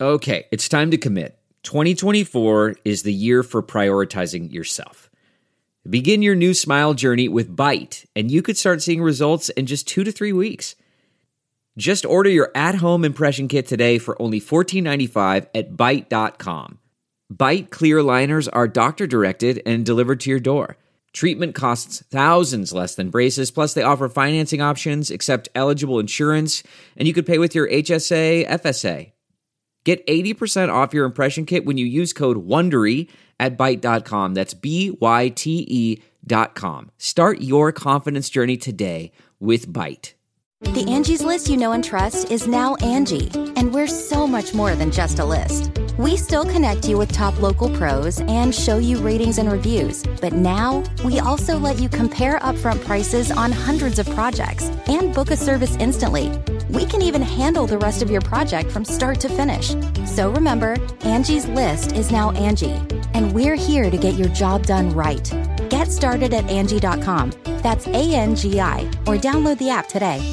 Okay, it's time to commit. 2024 is the year for prioritizing yourself. Begin your new smile journey with Byte, and you could start seeing results in just 2 to 3 weeks. Just order your at-home impression kit today for only $14.95 at Byte.com. Byte clear liners are doctor-directed and delivered to your door. Treatment costs thousands less than braces, plus they offer financing options, accept eligible insurance, and you could pay with your HSA, FSA. Get 80% off your impression kit when you use code WONDERY at Byte.com. That's BYTE.com. Start your confidence journey today with Byte. The Angie's List you know and trust is now Angie, and we're so much more than just a list. We still connect you with top local pros and show you ratings and reviews, but now we also let you compare upfront prices on hundreds of projects and book a service instantly. We can even handle the rest of your project from start to finish. So remember, Angie's List is now Angie, and we're here to get your job done right. Get started at Angie.com. That's ANGI, or download the app today.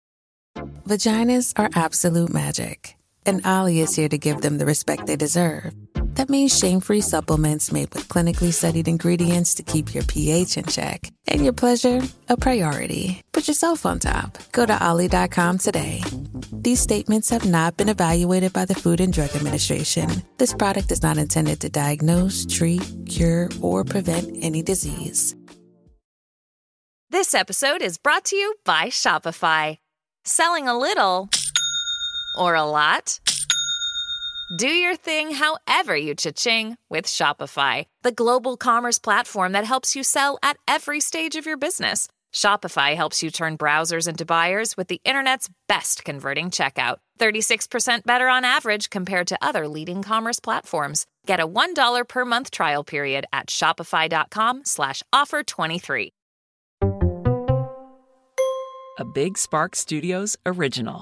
Vaginas are absolute magic, and Ollie is here to give them the respect they deserve. That means shame-free supplements made with clinically studied ingredients to keep your pH in check and your pleasure a priority. Put yourself on top. Go to Ollie.com today. These statements have not been evaluated by the Food and Drug Administration. This product is not intended to diagnose, treat, cure, or prevent any disease. This episode is brought to you by Shopify. Selling a little or a lot? Do your thing however you cha-ching with Shopify, the global commerce platform that helps you sell at every stage of your business. Shopify helps you turn browsers into buyers with the internet's best converting checkout. 36% better on average compared to other leading commerce platforms. Get a $1 per month trial period at shopify.com/offer23. A Big Spark Studios original.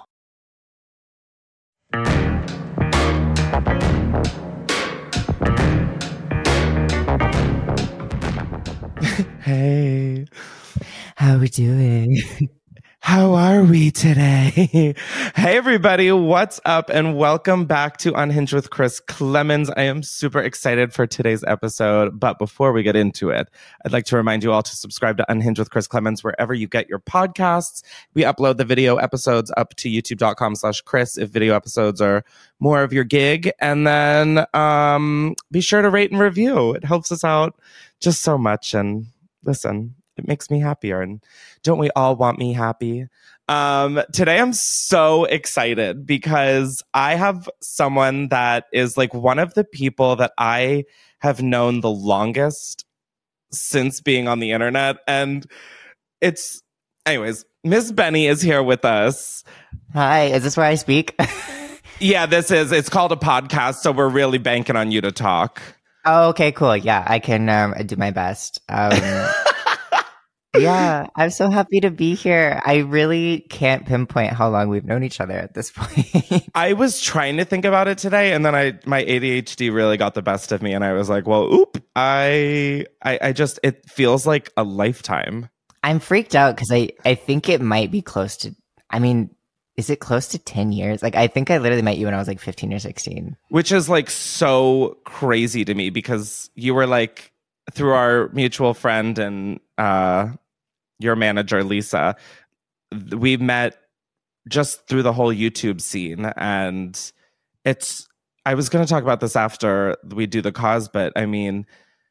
Hey, how we doing? How are we today? Hey, everybody. What's up? And welcome back to Unhinged with Chris Klemens. I am super excited for today's episode. But before we get into it, I'd like to remind you all to subscribe to Unhinged with Chris Klemens wherever you get your podcasts. We upload the video episodes up to youtube.com/Chris if video episodes are more of your gig. And then be sure to rate and review. It helps us out just so much. And listen, it makes me happier. And don't we all want me happy? Today I'm so excited because I have someone that is like one of the people that I have known the longest since being on the internet. And anyways, Miss Benny is here with us. Hi, is this where I speak? Yeah, it's called a podcast. So we're really banking on you to talk. Oh, okay, cool. Yeah, I can do my best. Yeah, I'm so happy to be here. I really can't pinpoint how long we've known each other at this point. I was trying to think about it today, and then my ADHD really got the best of me, and I was like, well, I just, it feels like a lifetime. I'm freaked out because I think it might be close to, is it close to 10 years? Like, I think I literally met you when I was like 15 or 16. Which is like so crazy to me because you were like, through our mutual friend and your manager, Lisa, we met just through the whole YouTube scene. And I was going to talk about this after we do the cause, but I mean,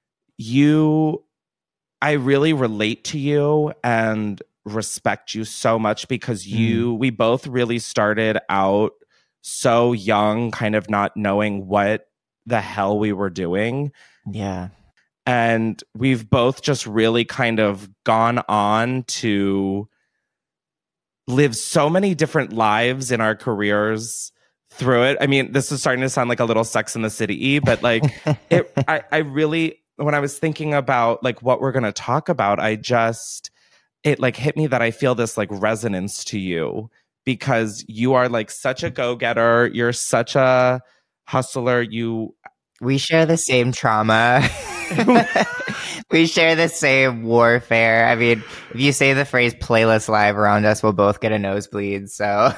I really relate to you and respect you so much because we both really started out so young, kind of not knowing what the hell we were doing. Yeah. And we've both just really kind of gone on to live so many different lives in our careers through it. I mean, this is starting to sound like a little Sex in the City-y, but like I really, when I was thinking about like what we're going to talk about, it like hit me that I feel this like resonance to you because you are like such a go-getter. You're such a hustler. We share the same trauma. We share the same warfare. I mean, if you say the phrase playlist live around us, we'll both get a nosebleed. So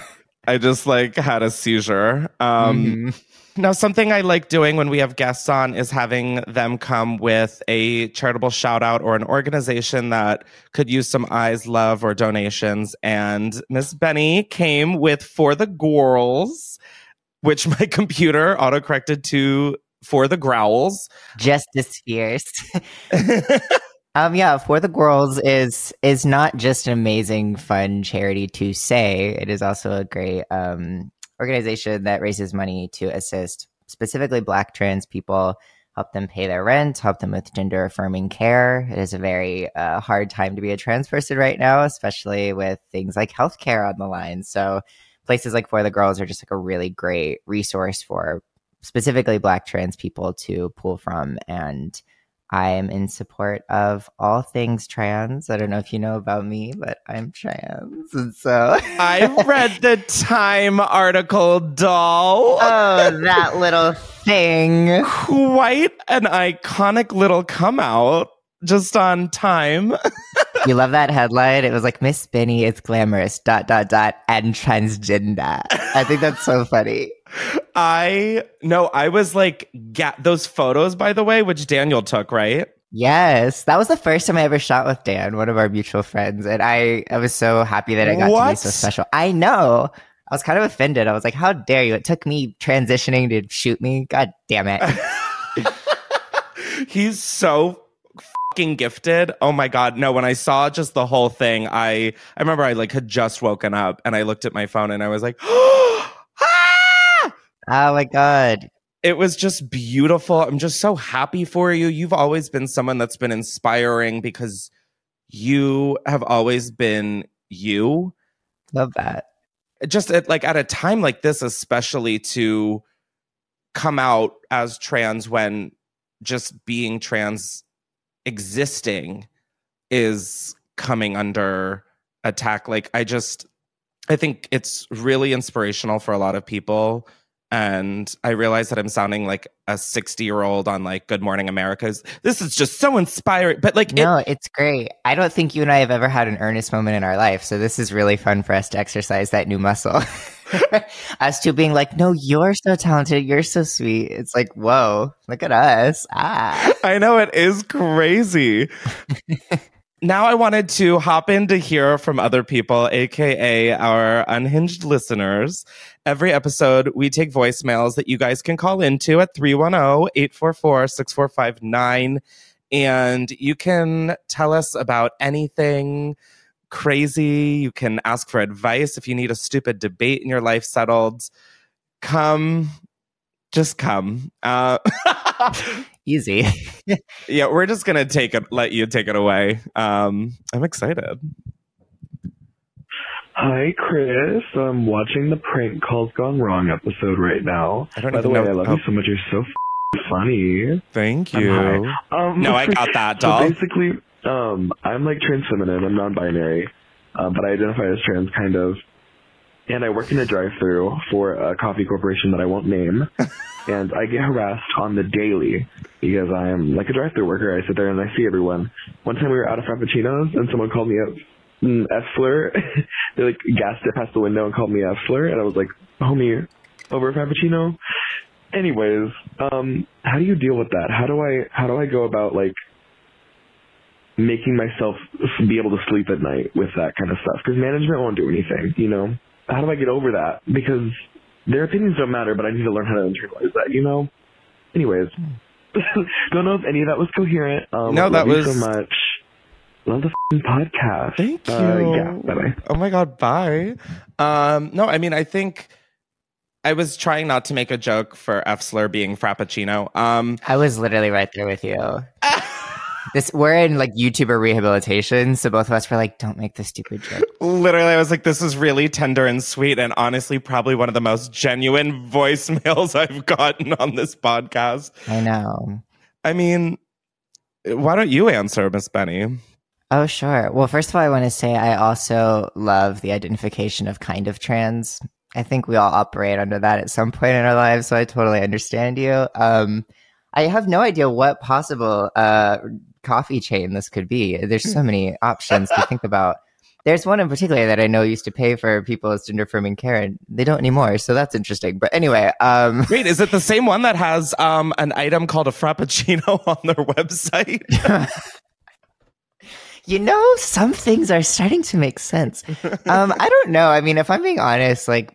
I just like had a seizure. Now, something I like doing when we have guests on is having them come with a charitable shout out or an organization that could use some eyes, love, or donations. And Miss Benny came with For the Girls, which my computer autocorrected to For the Growls. Justice Fierce. Yeah, For the Girls is not just an amazing, fun charity to say. It is also a great organization that raises money to assist specifically Black trans people, help them pay their rent, help them with gender affirming care. It is a very hard time to be a trans person right now, especially with things like healthcare on the line. So places like For the Girls are just like a really great resource for specifically Black trans people to pull from. And I am in support of all things trans. I don't know if you know about me, but I'm trans. And so I read the Time article, doll. Oh, that little thing. Quite an iconic little come out just on Time. You love that headline? It was like, Miss Benny is glamorous, ... and transgender. I think that's so funny. I was like, those photos, by the way, which Daniel took, right? Yes, that was the first time I ever shot with Dan, one of our mutual friends. And I was so happy that I got to be so special. I know. I was kind of offended. I was like, how dare you? It took me transitioning to shoot me. God damn it. He's so fucking gifted. Oh my God. No, when I saw just the whole thing, I remember I like had just woken up and I looked at my phone and I was like, oh my God. It was just beautiful. I'm just so happy for you. You've always been someone that's been inspiring because you have always been you. Love that. Just at a time like this, especially to come out as trans when just being trans existing is coming under attack. Like, I think it's really inspirational for a lot of people. And I realize that I'm sounding like a 60-year-old on like Good Morning America. This is just so inspiring. But like, no, it's great. I don't think you and I have ever had an earnest moment in our life. So this is really fun for us to exercise that new muscle. Us two being like, no, you're so talented. You're so sweet. It's like, whoa, look at us. I know, it is crazy. Now I wanted to hop in to hear from other people, aka our unhinged listeners. Every episode, we take voicemails that you guys can call into at 310-844-6459. And you can tell us about anything crazy. You can ask for advice if you need a stupid debate in your life settled. Just come. Easy. Yeah, we're just gonna let you take it away. I'm excited. Hi, Chris. I'm watching the Prank Calls Gone Wrong episode right now. By the way, I love you so much. You're so funny. Thank you. No, I got that, doll. So basically, I'm like trans feminine. I'm non-binary, but I identify as trans, kind of. And I work in a drive-thru for a coffee corporation that I won't name. And I get harassed on the daily because I am like a drive-thru worker. I sit there and I see everyone. One time we were out of Frappuccinos and someone called me F-slur. They like gassed it past the window and called me F-slur. And I was like, homie, over a Frappuccino? Anyways, how do you deal with that? How do I go about like making myself be able to sleep at night with that kind of stuff? Because management won't do anything, you know? How do I get over that? Because their opinions don't matter, but I need to learn how to internalize that, you know? Anyways, don't know if any of that was coherent. No, that was... so much. Love the podcast. Thank you. Yeah, bye-bye. Oh my God, bye. No, I mean, I think I was trying not to make a joke for F-slur being Frappuccino. I was literally right there with you. We're in like YouTuber rehabilitation, so both of us were like, don't make this stupid joke. Literally, I was like, this is really tender and sweet, and honestly, probably one of the most genuine voicemails I've gotten on this podcast. I know. I mean, why don't you answer, Miss Benny? Oh, sure. Well, first of all, I want to say I also love the identification of kind of trans. I think we all operate under that at some point in our lives, so I totally understand you. I have no idea what possible coffee chain this could be. There's so many options to think about. There's one in particular that I know used to pay for people's gender affirming care, and they don't anymore. So that's interesting. But anyway, wait, is it the same one that has an item called a Frappuccino on their website? You know, some things are starting to make sense. I don't know. I mean, if I'm being honest, like,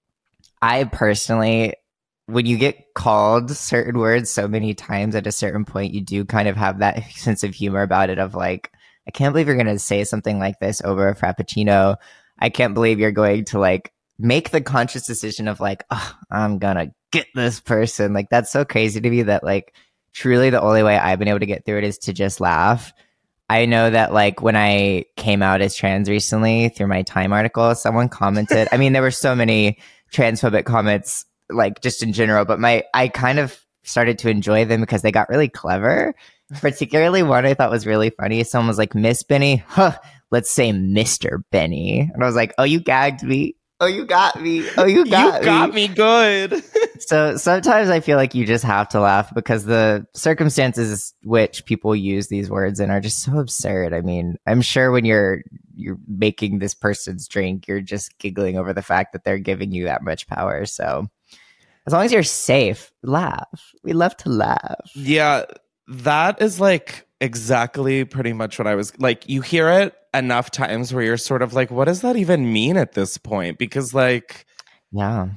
I personally, when you get called certain words so many times at a certain point, you do kind of have that sense of humor about it of like, I can't believe you're going to say something like this over a Frappuccino. I can't believe you're going to like make the conscious decision of like, oh, I'm going to get this person. Like, that's so crazy to me that like truly the only way I've been able to get through it is to just laugh. I know that like when I came out as trans recently through my Time article, someone commented, I mean, there were so many transphobic comments, like just in general, but I kind of started to enjoy them because they got really clever. Particularly one I thought was really funny. Someone was like, Miss Benny, let's say Mr. Benny. And I was like, oh, you gagged me. Oh, you got me. Oh, you got me good. So sometimes I feel like you just have to laugh because the circumstances which people use these words in are just so absurd. I mean, I'm sure when you're making this person's drink, you're just giggling over the fact that they're giving you that much power. So as long as you're safe, laugh. We love to laugh. Yeah, that is like exactly pretty much what I was like. You hear it enough times where you're sort of like, what does that even mean at this point? Because like, yeah,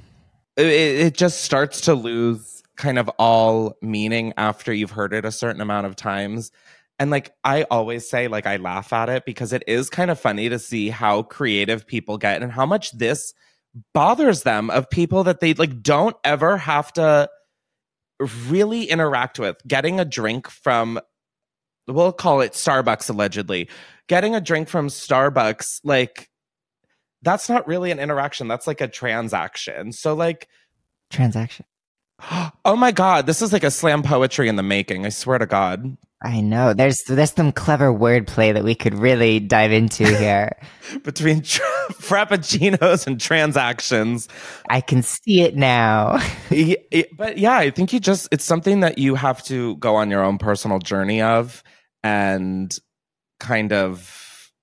it just starts to lose kind of all meaning after you've heard it a certain amount of times. And like, I always say, like, I laugh at it because it is kind of funny to see how creative people get and how much this bothers them of people that they like don't ever have to really interact with. Getting a drink from, we'll call it Starbucks, allegedly. Getting a drink from Starbucks, like, that's not really an interaction. That's like a transaction. So like, transaction. Oh my God, this is like a slam poetry in the making. I swear to God. I know. There's some clever wordplay that we could really dive into here. Between frappuccinos and transactions. I can see it now. But yeah, I think it's something that you have to go on your own personal journey of and kind of,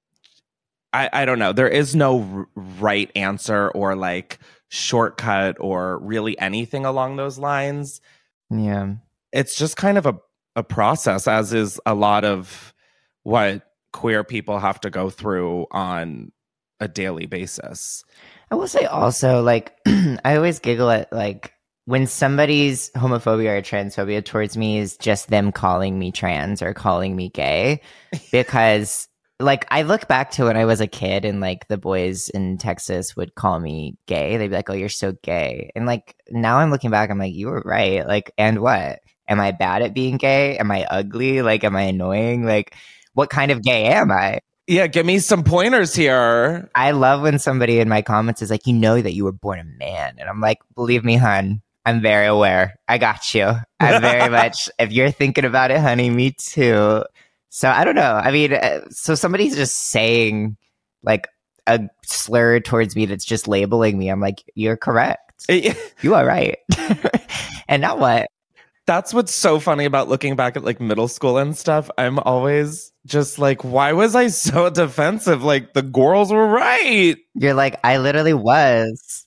I don't know. There is no right answer or like shortcut or really anything along those lines. Yeah. It's just kind of a process, as is a lot of what queer people have to go through on a daily basis. I will say also, like, I always giggle at, like, when somebody's homophobia or transphobia towards me is just them calling me trans or calling me gay. Because, like, I look back to when I was a kid and, like, the boys in Texas would call me gay. They'd be like, oh, you're so gay. And, like, now I'm looking back, I'm like, you were right. Like, and what? Am I bad at being gay? Am I ugly? Like, am I annoying? Like, what kind of gay am I? Yeah, give me some pointers here. I love when somebody in my comments is like, you know that you were born a man. And I'm like, believe me, hun, I'm very aware. I got you. I'm very much, if you're thinking about it, honey, me too. So I don't know. I mean, so somebody's just saying like a slur towards me that's just labeling me. I'm like, you're correct. You are right. And now what? That's what's so funny about looking back at like middle school and stuff. I'm always just like, why was I so defensive? Like the girls were right. You're like, I literally was.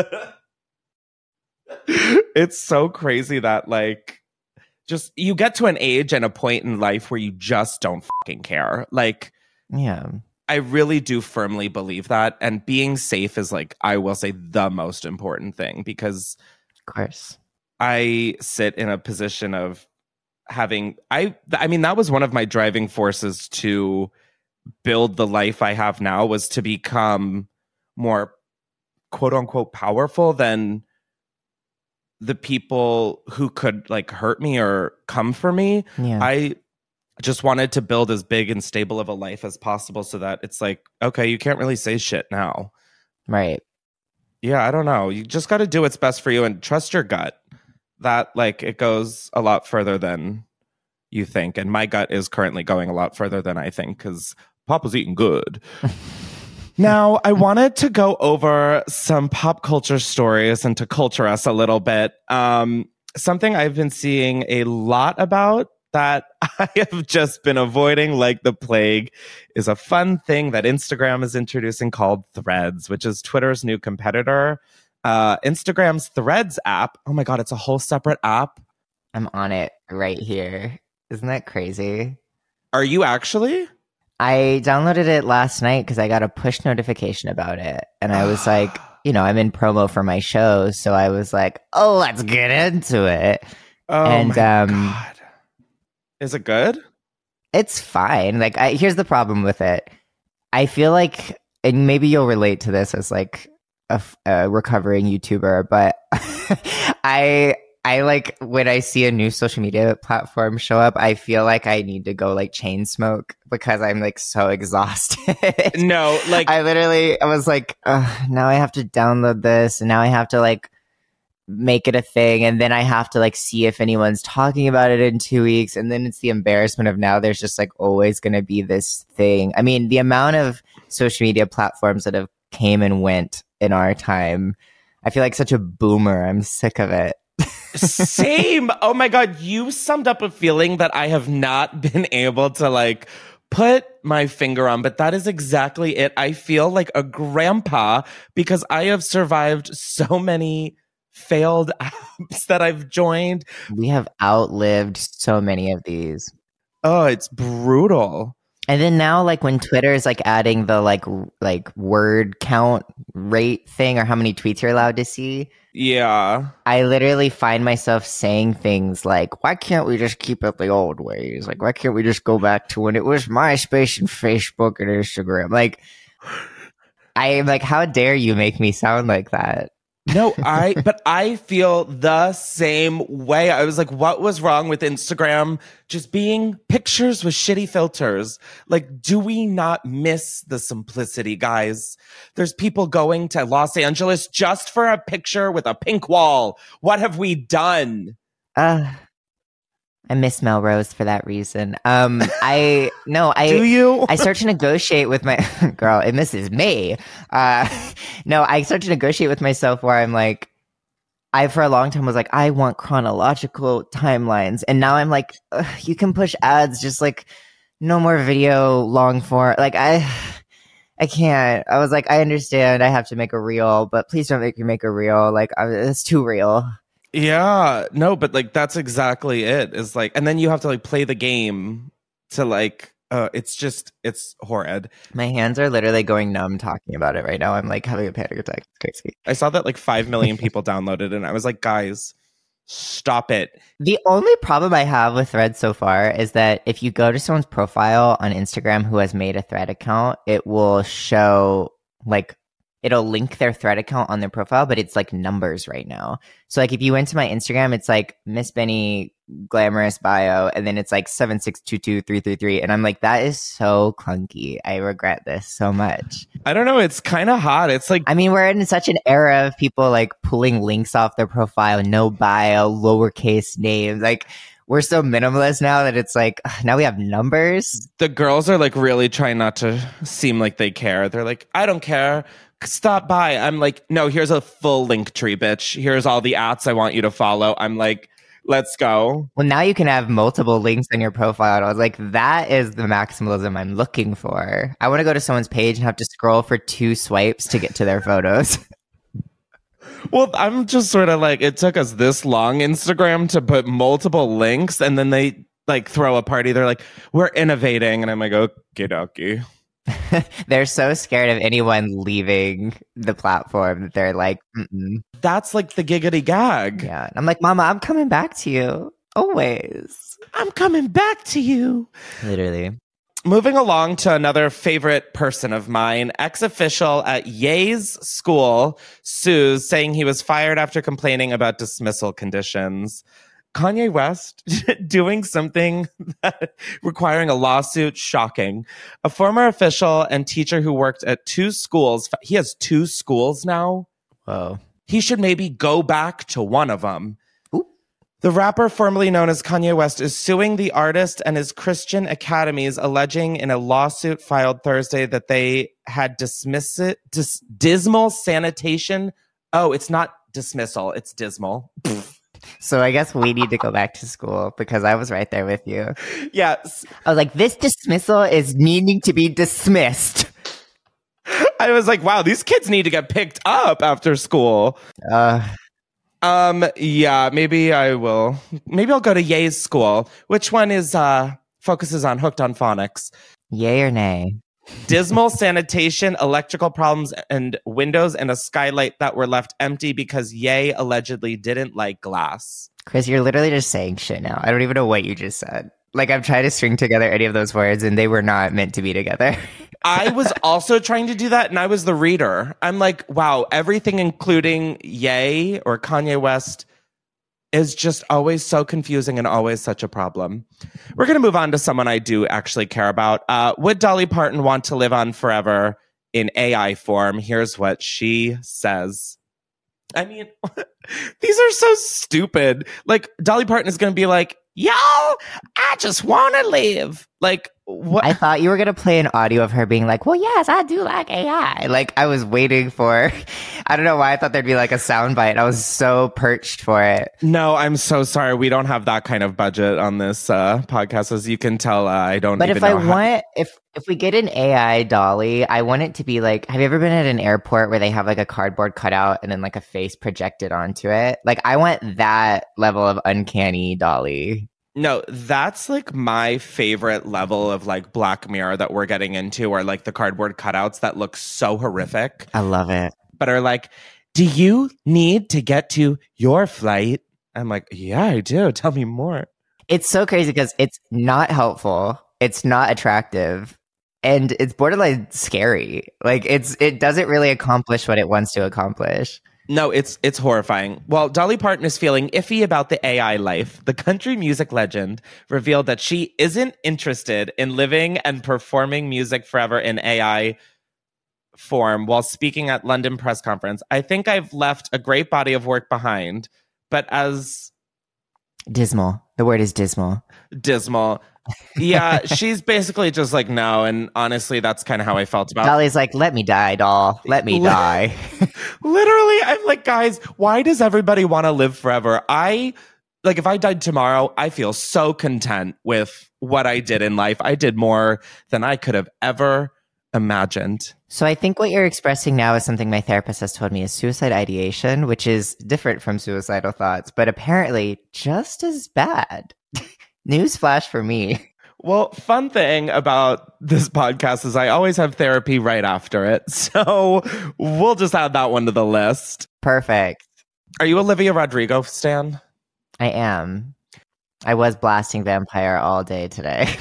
It's so crazy that like just you get to an age and a point in life where you just don't fucking care. Like, yeah, I really do firmly believe that. And being safe is like, I will say, the most important thing because of course. I sit in a position of having, I mean, that was one of my driving forces to build the life I have now, was to become more quote unquote powerful than the people who could like hurt me or come for me. Yeah. I just wanted to build as big and stable of a life as possible so that it's like, okay, you can't really say shit now. Right. Yeah, I don't know. You just got to do what's best for you and trust your gut. That like it goes a lot further than you think, and my gut is currently going a lot further than I think because Papa's eating good. Now, I wanted to go over some pop culture stories and to culture us a little bit. Something I've been seeing a lot about that I have just been avoiding like the plague is a fun thing that Instagram is introducing called Threads, which is Twitter's new competitor. Instagram's Threads app. Oh my God, it's a whole separate app. I'm on it right here. Isn't that crazy? Are you actually? I downloaded it last night because I got a push notification about it. And I was like, I'm in promo for my show. So I was like, oh, let's get into it. Oh and, my God. Is it good? It's fine. Like, here's the problem with it. I feel like, and maybe you'll relate to this as like a recovering YouTuber, but I like when I see a new social media platform show up, I feel like I need to go like chain smoke because I'm like so exhausted. No, like I was like, now I have to download this and now I have to like make it a thing. And then I have to like see if anyone's talking about it in 2 weeks. And then it's the embarrassment of now there's just like always going to be this thing. I mean, the amount of social media platforms that have came and went in our time, I feel like such a boomer. I'm sick of it. Same. Oh my God. You summed up a feeling that I have not been able to like put my finger on, but that is exactly it. I feel like a grandpa because I have survived so many failed apps that I've joined. We have outlived so many of these. Oh, it's brutal. And then now, like when Twitter is like adding the like word count rate thing or how many tweets you're allowed to see. Yeah. I literally find myself saying things like, why can't we just keep it the old ways? Like, why can't we just go back to when it was MySpace and Facebook and Instagram? Like, I am like, how dare you make me sound like that? No, but I feel the same way. I was like, what was wrong with Instagram just being pictures with shitty filters? Like, do we not miss the simplicity, guys? There's people going to Los Angeles just for a picture with a pink wall. What have we done? I miss Melrose for that reason. Do you? I start to negotiate with my girl, and this is me. I start to negotiate with myself where I'm like, I for a long time was like, I want chronological timelines, and now I'm like, you can push ads, just like no more video long form. Like I can't. I was like, I understand, I have to make a reel, but please don't make me make a reel. Like it's too real. Yeah, no, but like that's exactly it. Is like, and then you have to like play the game to like, it's horrid. My hands are literally going numb talking about it right now. I'm like having a panic attack. It's crazy. I saw that like 5 million people downloaded it, and I was like, guys, stop it. The only problem I have with Threads so far is that if you go to someone's profile on Instagram who has made a Thread account, it will show like, it'll link their Thread account on their profile, but it's like numbers right now. So like if you went to my Instagram, it's like Miss Benny glamorous bio, and then it's like 7622333, and I'm like, that is so clunky. I regret this so much. I don't know. It's kind of hot. It's like, I mean, we're in such an era of people like pulling links off their profile, no bio, lowercase names. Like we're so minimalist now that it's like, now we have numbers. The girls are like really trying not to seem like they care. They're like, I don't care. Stop by. I'm like, no, here's a full link tree, bitch. Here's all the apps I want you to follow. I'm like, let's go. Well, now you can have multiple links on your profile. And I was like, that is the maximalism I'm looking for. I want to go to someone's page and have to scroll for 2 swipes to get to their photos. Well, I'm just sort of like, it took us this long, Instagram, to put multiple links, and then they like throw a party. They're like, we're innovating. And I'm like, okie dokie. They're so scared of anyone leaving the platform that they're like, mm-mm. That's like the giggity gag. Yeah. And I'm like, Mama, I'm coming back to you. Always. I'm coming back to you. Literally. Moving along to another favorite person of mine, ex-official at Ye's school, sues, saying he was fired after complaining about dismissal conditions. Kanye West doing something requiring a lawsuit, shocking. A former official and teacher who worked at 2 schools, he has 2 schools now. Whoa. He should maybe go back to one of them. Ooh. The rapper formerly known as Kanye West is suing the artist and his Christian academies, alleging in a lawsuit filed Thursday that they had dismal sanitation. Oh, it's not dismissal, it's dismal. So I guess we need to go back to school because I was right there with you. Yes. I was like, this dismissal is needing to be dismissed. I was like, wow, these kids need to get picked up after school. Yeah, maybe I will. Maybe I'll go to Ye's school. Which one is focuses on Hooked on Phonics? Yay or nay? Dismal sanitation, electrical problems, and windows and a skylight that were left empty because Ye allegedly didn't like glass. Chris, you're literally just saying shit now. I don't even know what you just said. Like, I'm trying to string together any of those words, and they were not meant to be together. I was also trying to do that, and I was the reader. I'm like, wow, everything including Ye or Kanye West is just always so confusing and always such a problem. We're going to move on to someone I do actually care about. Would Dolly Parton want to live on forever in AI form? Here's what she says. I mean, these are so stupid. Like, Dolly Parton is going to be like, y'all, I just want to live. Like, what? I thought you were going to play an audio of her being like, well, yes, I do like AI. Like, I was waiting for, I don't know why I thought there'd be like a soundbite. I was so perched for it. No, I'm so sorry. We don't have that kind of budget on this podcast. As you can tell, I don't But even if know I want, if we get an AI Dolly, I want it to be like, have you ever been at an airport where they have like a cardboard cutout and then like a face projected onto it? Like, I want that level of uncanny Dolly. No, that's like my favorite level of like Black Mirror that we're getting into, or like the cardboard cutouts that look so horrific. I love it. But are like, do you need to get to your flight? I'm like, yeah, I do. Tell me more. It's so crazy because it's not helpful. It's not attractive. And it's borderline scary. Like, it doesn't really accomplish what it wants to accomplish. No, it's horrifying. Well, Dolly Parton is feeling iffy about the AI life. The country music legend revealed that she isn't interested in living and performing music forever in AI form while speaking at London press conference. I think I've left a great body of work behind, but as... Dismal. The word is dismal. Dismal. Yeah, she's basically just like, no. And honestly, that's kind of how I felt about Dolly's like, let me die, doll. Let me die. Literally, I'm like, guys, why does everybody want to live forever? If I died tomorrow, I feel so content with what I did in life. I did more than I could have ever imagined. So I think what you're expressing now is something my therapist has told me is suicide ideation, which is different from suicidal thoughts, but apparently just as bad. Newsflash for me. Well, fun thing about this podcast is I always have therapy right after it. So we'll just add that one to the list. Perfect. Are you Olivia Rodrigo stan? I am. I was blasting Vampire all day today.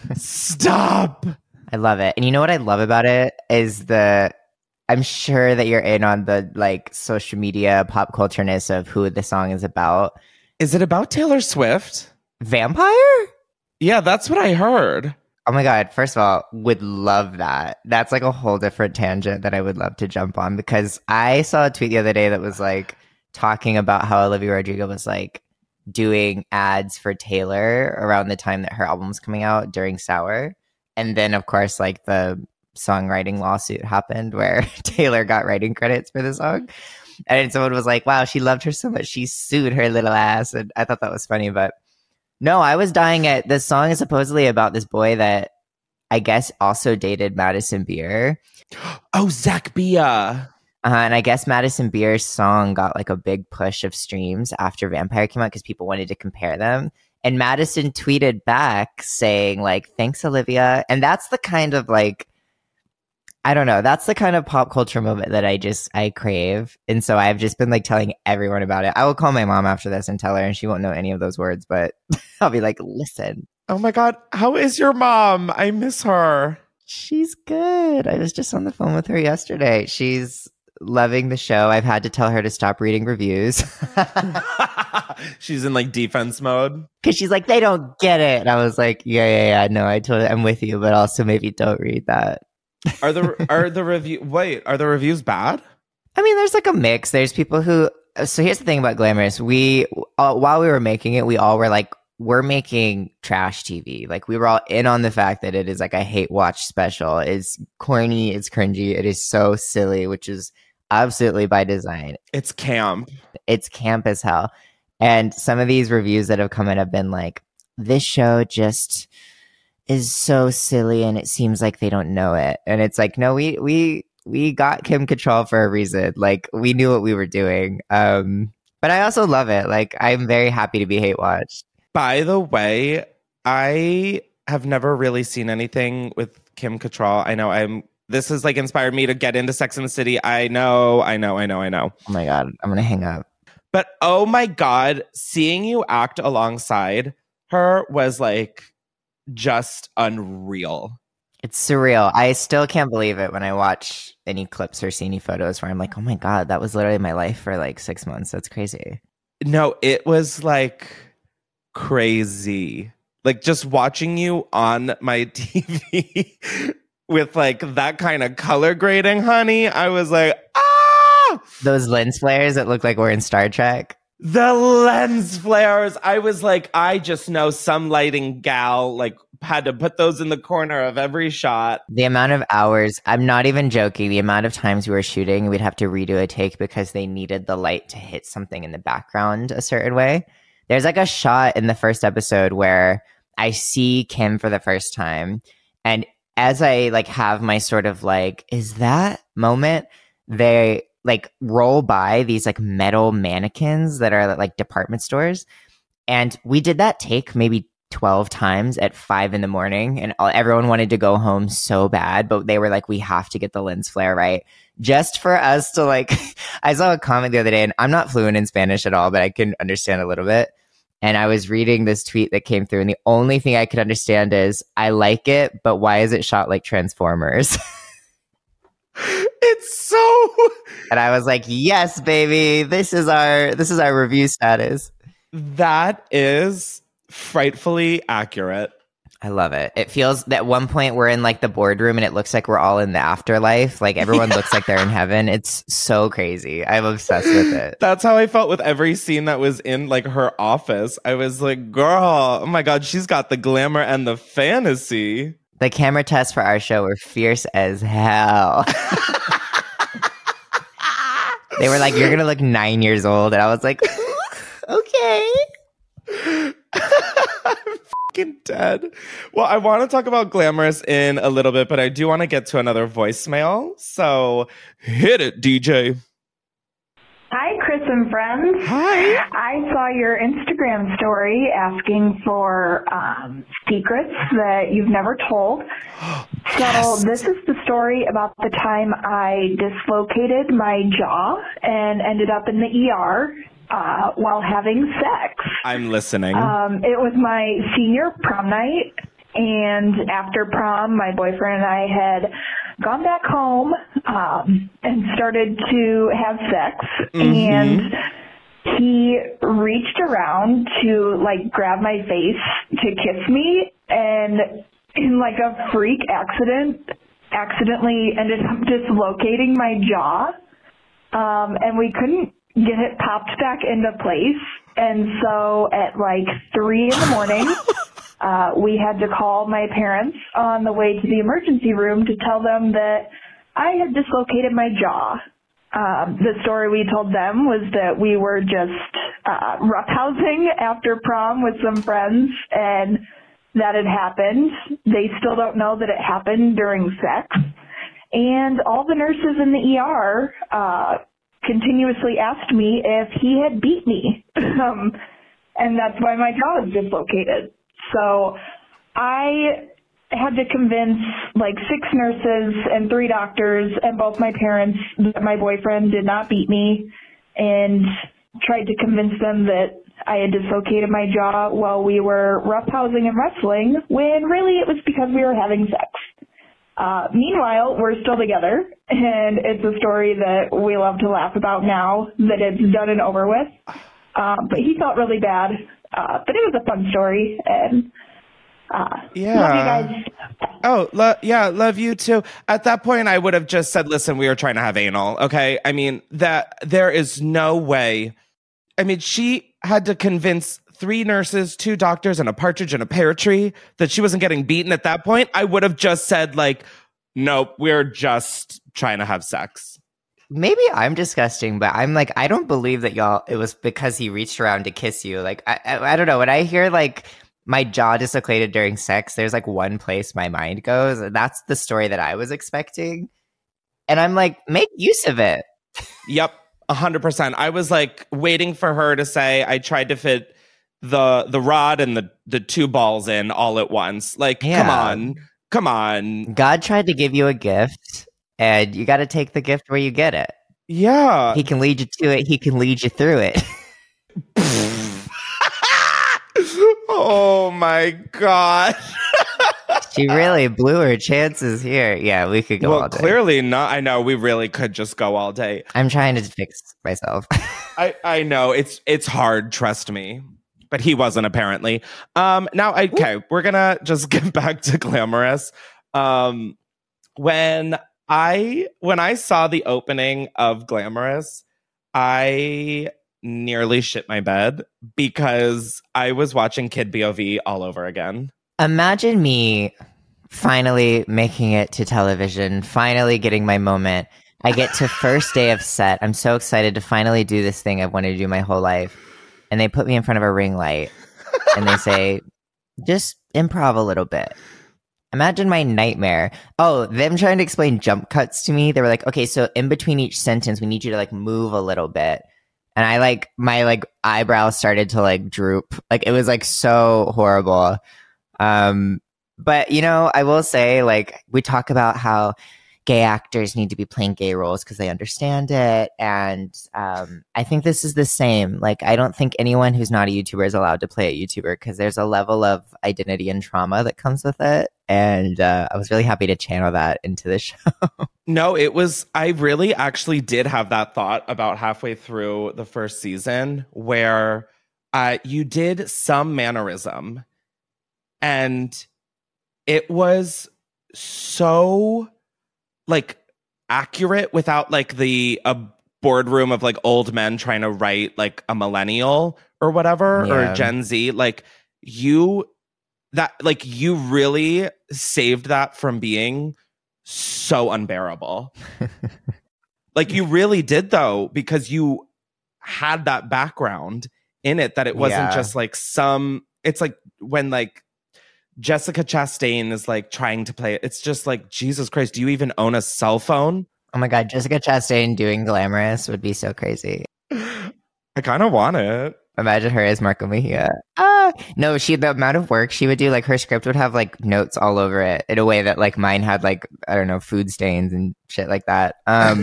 Stop. I love it. And you know what I love about it is I'm sure that you're in on the like social media pop culture-ness of who the song is about. Is it about Taylor Swift? Vampire? Yeah, that's what I heard. Oh my God. First of all, would love that. That's like a whole different tangent that I would love to jump on because I saw a tweet the other day that was like talking about how Olivia Rodrigo was like doing ads for Taylor around the time that her album was coming out during Sour. And then, of course, like the songwriting lawsuit happened where Taylor got writing credits for the song. And someone was like, wow, she loved her so much. She sued her little ass. And I thought that was funny. But no, I was dying at this song is supposedly about this boy that I guess also dated Madison Beer. Oh, Zach Bia. And I guess Madison Beer's song got like a big push of streams after Vampire came out because people wanted to compare them. And Madison tweeted back saying like, thanks, Olivia. And that's the kind of like, I don't know. That's the kind of pop culture moment that I crave. And so I've just been like telling everyone about it. I will call my mom after this and tell her and she won't know any of those words, but I'll be like, listen. Oh my God. How is your mom? I miss her. She's good. I was just on the phone with her yesterday. She's loving the show. I've had to tell her to stop reading reviews. She's in like defense mode. Cause she's like, they don't get it. And I was like, yeah. No, I'm with you, but also maybe don't read that. Are the reviews bad? I mean, there's like a mix. There's people who. So here's the thing about Glamorous. We while we were making it, we all were like, we're making trash TV. Like we were all in on the fact that it is like a hate watch special. It's corny. It's cringy. It is so silly, which is absolutely by design. It's camp. It's camp as hell. And some of these reviews that have come in have been like, this show just is so silly and it seems like they don't know it. And it's like, no, we got Kim Cattrall for a reason. Like, we knew what we were doing. But I also love it. Like, I'm very happy to be hate watched. By the way, I have never really seen anything with Kim Cattrall. I know this has like inspired me to get into Sex and the City. I know. Oh my God, I'm going to hang up. But oh my God, seeing you act alongside her was like just unreal. It's surreal. I still can't believe it when I watch any clips or see any photos where I'm like, oh my God, that was literally my life for like 6 months. That's crazy. No, it was like crazy. Like just watching you on my TV with like that kind of color grading, honey. I was like, ah! Those lens flares that look like we're in Star Trek. The lens flares. I was like, I just know some lighting gal like had to put those in the corner of every shot. The amount of hours, I'm not even joking, the amount of times we were shooting, we'd have to redo a take because they needed the light to hit something in the background a certain way. There's like a shot in the first episode where I see Kim for the first time. And as I like have my sort of like, is that moment, they like roll by these like metal mannequins that are like department stores. And we did that take maybe 12 times at 5 a.m. and everyone wanted to go home so bad, but they were like, we have to get the lens flare right just for us to like, I saw a comment the other day and I'm not fluent in Spanish at all, but I can understand a little bit. And I was reading this tweet that came through and the only thing I could understand is I like it, but why is it shot like Transformers? It's so... And I was like, yes, baby, this is our review status. That is frightfully accurate. I love it. It feels that at one point we're in like the boardroom and it looks like we're all in the afterlife. Like everyone looks like they're in heaven. It's so crazy. I'm obsessed with it. That's how I felt with every scene that was in like her office. I was like, girl, oh my God, she's got the glamour and the fantasy. The camera tests for our show were fierce as hell. They were like, you're going to look 9 years old. And I was like, okay. I'm fucking dead. Well, I want to talk about Glamorous in a little bit, but I do want to get to another voicemail. So hit it, DJ. Hi, Chris and friends. Hi. I saw your Instagram story asking for secrets that you've never told. Yes. So this is the story about the time I dislocated my jaw and ended up in the ER while having sex. I'm listening. It was my senior prom night, and after prom, my boyfriend and I had gone back home and started to have sex, and he reached around to like grab my face to kiss me, and in like a freak accidentally ended up dislocating my jaw, and we couldn't get it popped back into place. And so at like 3 a.m, we had to call my parents on the way to the emergency room to tell them that I had dislocated my jaw. The story we told them was that we were just roughhousing after prom with some friends, and that had happened. They still don't know that it happened during sex. And all the nurses in the ER continuously asked me if he had beat me. And that's why my jaw was dislocated. So I had to convince like 6 nurses and 3 doctors and both my parents that my boyfriend did not beat me, and tried to convince them that I had dislocated my jaw while we were roughhousing and wrestling, when really it was because we were having sex. Meanwhile, we're still together, and it's a story that we love to laugh about now that it's done and over with. But he felt really bad. But it was a fun story, and love you guys. Oh, love you too. At that point, I would have just said, listen, we were trying to have anal, okay? I mean, that there is no way. I mean, she had to convince 3 nurses, 2 doctors, and a partridge in a pear tree that she wasn't getting beaten. At that point, I would have just said, like, nope, we're just trying to have sex. maybe I'm disgusting, but I'm like, I don't believe that it was because he reached around to kiss you. Like, I don't know. When I hear like my jaw dislocated during sex, there's like one place my mind goes. And that's the story that I was expecting. And I'm like, make use of it. Yep, 100%. I was like waiting for her to say, I tried to fit the rod and the two balls in all at once. Like, come on. God tried to give you a gift, and you got to take the gift where you get it. Yeah. He can lead you to it. He can lead you through it. Oh my God. She really blew her chances here. Yeah, we could go all day. Clearly not. I know we really could just go all day. I'm trying to fix myself. I know it's hard, trust me. But he wasn't apparently. We're gonna just get back to Glamorous. When I saw the opening of Glamorous, I nearly shit my bed because I was watching Kid BOV all over again. Imagine me finally making it to television, finally getting my moment. I get to first day of set. I'm so excited to finally do this thing I've wanted to do my whole life. And they put me in front of a ring light and they say, just improv a little bit. Imagine my nightmare. Oh, them trying to explain jump cuts to me. They were like, okay, so in between each sentence, we need you to like move a little bit. And I like, my like eyebrows started to like droop. Like it was like so horrible. But you know, I will say, like, we talk about how gay actors need to be playing gay roles because they understand it. And I think this is the same. Like, I don't think anyone who's not a YouTuber is allowed to play a YouTuber because there's a level of identity and trauma that comes with it. And I was really happy to channel that into the show. No, I really actually did have that thought about halfway through the first season where you did some mannerism and it was so like accurate without like a boardroom of like old men trying to write like a millennial or whatever or Gen Z. Like you really saved that from being so unbearable. Like you really did though, because you had that background in it that it wasn't just like it's like when like Jessica Chastain is like trying to play it. It's just like, Jesus Christ, do you even own a cell phone? Oh my God, Jessica Chastain doing Glamorous would be so crazy. I kind of want it. Imagine her as Marco Mejia. No, the amount of work she would do, like her script would have like notes all over it in a way that like mine had like, I don't know, food stains and shit like that.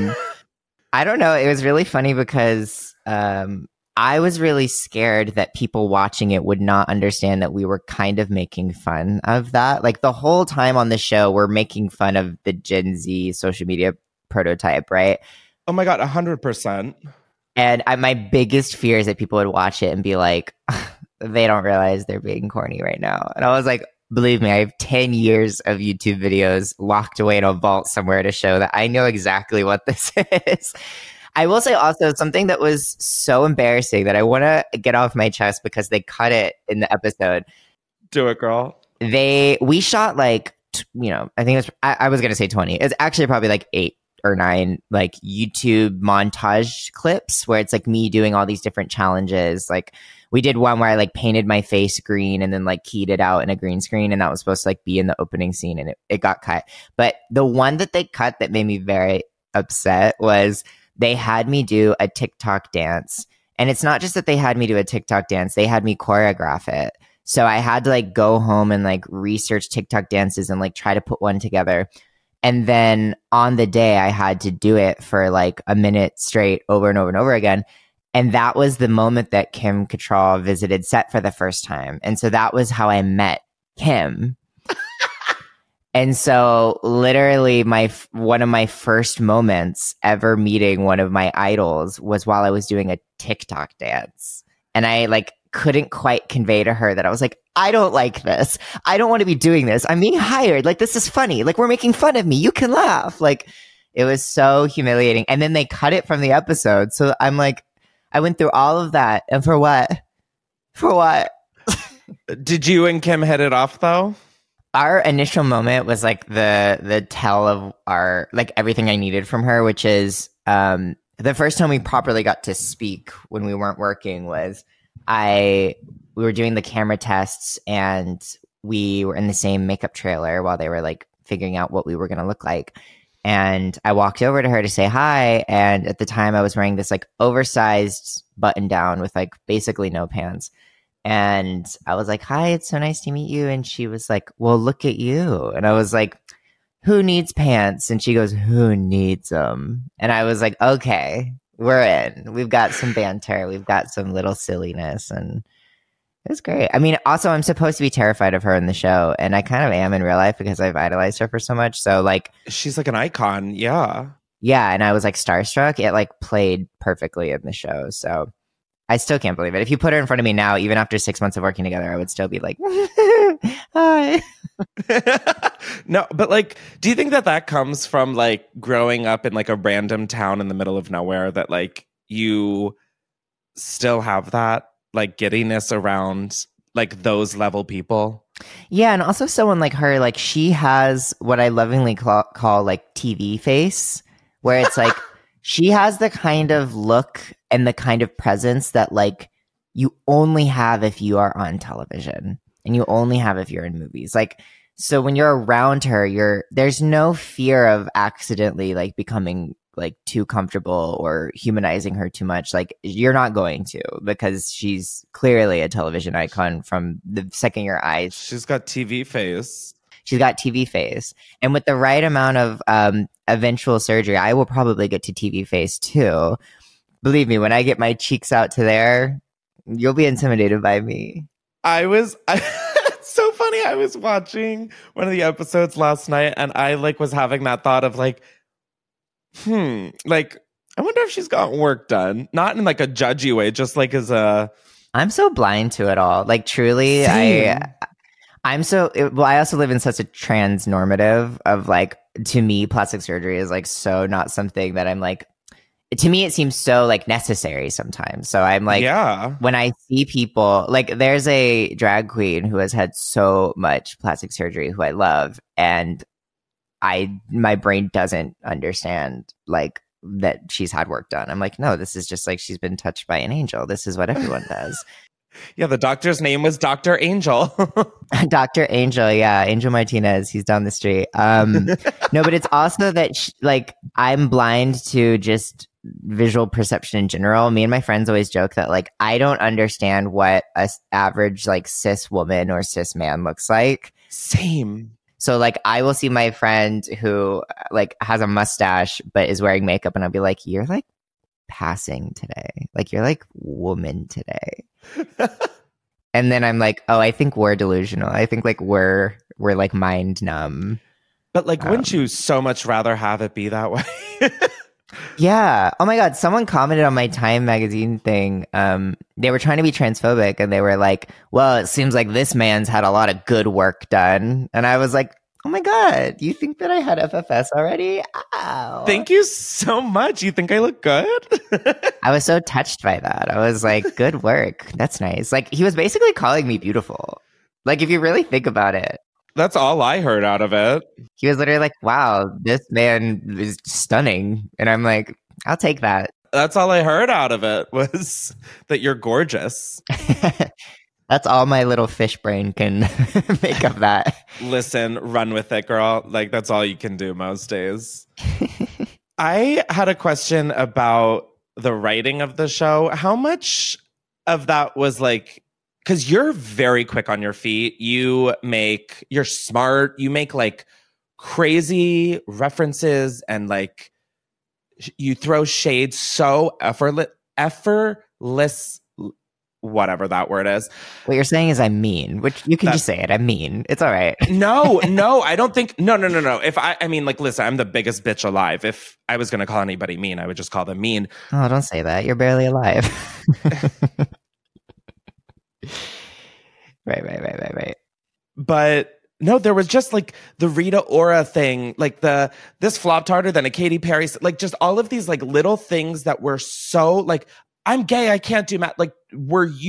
I don't know. It was really funny because I was really scared that people watching it would not understand that we were kind of making fun of that. Like the whole time on the show, we're making fun of the Gen Z social media prototype, right? Oh my God, 100%. And my biggest fear is that people would watch it and be like, they don't realize they're being corny right now. And I was like, believe me, I have 10 years of YouTube videos locked away in a vault somewhere to show that I know exactly what this is. I will say also something that was so embarrassing that I want to get off my chest because they cut it in the episode. Do it, girl. We shot like, I think I was going to say 20. It's actually probably like 8 or 9 like YouTube montage clips where it's like me doing all these different challenges. Like we did one where I like painted my face green and then like keyed it out in a green screen. And that was supposed to like be in the opening scene and it got cut. But the one that they cut that made me very upset was they had me do a TikTok dance. And it's not just that they had me do a TikTok dance, they had me choreograph it. So I had to like go home and like research TikTok dances and like try to put one together. And then on the day I had to do it for like a minute straight over and over and over again. And that was the moment that Kim Cattrall visited set for the first time. And so that was how I met Kim. And so literally one of my first moments ever meeting one of my idols was while I was doing a TikTok dance. And I like couldn't quite convey to her that I was like, I don't like this. I don't want to be doing this. I'm being hired. Like, this is funny. Like, we're making fun of me. You can laugh. Like, it was so humiliating. And then they cut it from the episode. So I'm like, I went through all of that. And for what? For what? Did you and Kim hit it off though? Our initial moment was like the tell of our, like everything I needed from her, which is the first time we properly got to speak when we weren't working was we were doing the camera tests and we were in the same makeup trailer while they were like figuring out what we were going to look like. And I walked over to her to say hi. And at the time I was wearing this like oversized button down with like basically no pants. And I was like, hi, it's so nice to meet you. And she was like, well, look at you. And I was like, who needs pants? And she goes, who needs them? And I was like, okay, we're in. We've got some banter. We've got some little silliness. And it was great. I mean, also, I'm supposed to be terrified of her in the show. And I kind of am in real life because I've idolized her for so much. So, like, she's like an icon. Yeah. Yeah. And I was like starstruck. It like played perfectly in the show. So I still can't believe it. If you put her in front of me now, even after 6 months of working together, I would still be like, hi. No, but like, do you think that comes from like growing up in like a random town in the middle of nowhere, that like you still have that like giddiness around like those level people? Yeah. And also someone like her, like she has what I lovingly call like TV face, where it's like, she has the kind of look and the kind of presence that like you only have if you are on television and you only have if you're in movies. Like, so when you're around her, there's no fear of accidentally like becoming like too comfortable or humanizing her too much. Like, you're not going to, because she's clearly a television icon from the second your eyes. She's got TV face. She's got TV face. And with the right amount of eventual surgery, I will probably get to TV face too. Believe me, when I get my cheeks out to there, you'll be intimidated by me. It's so funny. I was watching one of the episodes last night and I like was having that thought of like, like, I wonder if she's got work done. Not in like a judgy way, just like as a... I'm so blind to it all. Like, truly, Same. I also live in such a trans normative of like, to me, plastic surgery is like so not something that I'm like, to me, it seems so like necessary sometimes. So I'm like, yeah. When I see people, like there's a drag queen who has had so much plastic surgery who I love. And my brain doesn't understand like that she's had work done. I'm like, no, this is just like, she's been touched by an angel. This is what everyone does. Yeah, the doctor's name was Dr. Angel. Dr. Angel, yeah. Angel Martinez, he's down the street. No, but it's also that, like, I'm blind to just visual perception in general. Me and my friends always joke that, like, I don't understand what a average, like, cis woman or cis man looks like. Same. So, like, I will see my friend who, like, has a mustache but is wearing makeup, and I'll be like, you're, like, passing today. Like, you're, like, woman today. And then I'm like, oh, I think we're delusional. I think like we're like mind numb. But like, wouldn't you so much rather have it be that way? Yeah. Oh my God. Someone commented on my Time magazine thing. They were trying to be transphobic and they were like, well, it seems like this man's had a lot of good work done. And I was like, oh my God, you think that I had FFS already? Ow. Thank you so much. You think I look good? I was so touched by that. I was like, good work. That's nice. Like, he was basically calling me beautiful. Like, if you really think about it. That's all I heard out of it. He was literally like, wow, this man is stunning. And I'm like, I'll take that. That's all I heard out of it was that you're gorgeous. That's all my little fish brain can make of that. Listen, run with it, girl. Like, that's all you can do most days. I had a question about the writing of the show. How much of that was like, because you're very quick on your feet. You're smart. You make like crazy references and like you throw shade so effortless. Whatever that word is. What you're saying is I'm mean, which you can just say it. I'm mean. It's all right. No, I don't think. No. If I mean, like, listen, I'm the biggest bitch alive. If I was going to call anybody mean, I would just call them mean. Oh, don't say that. You're barely alive. Right. But no, there was just like the Rita Ora thing, like this flopped harder than a Katy Perry, like just all of these like little things that were so like, I'm gay, I can't do math. Like,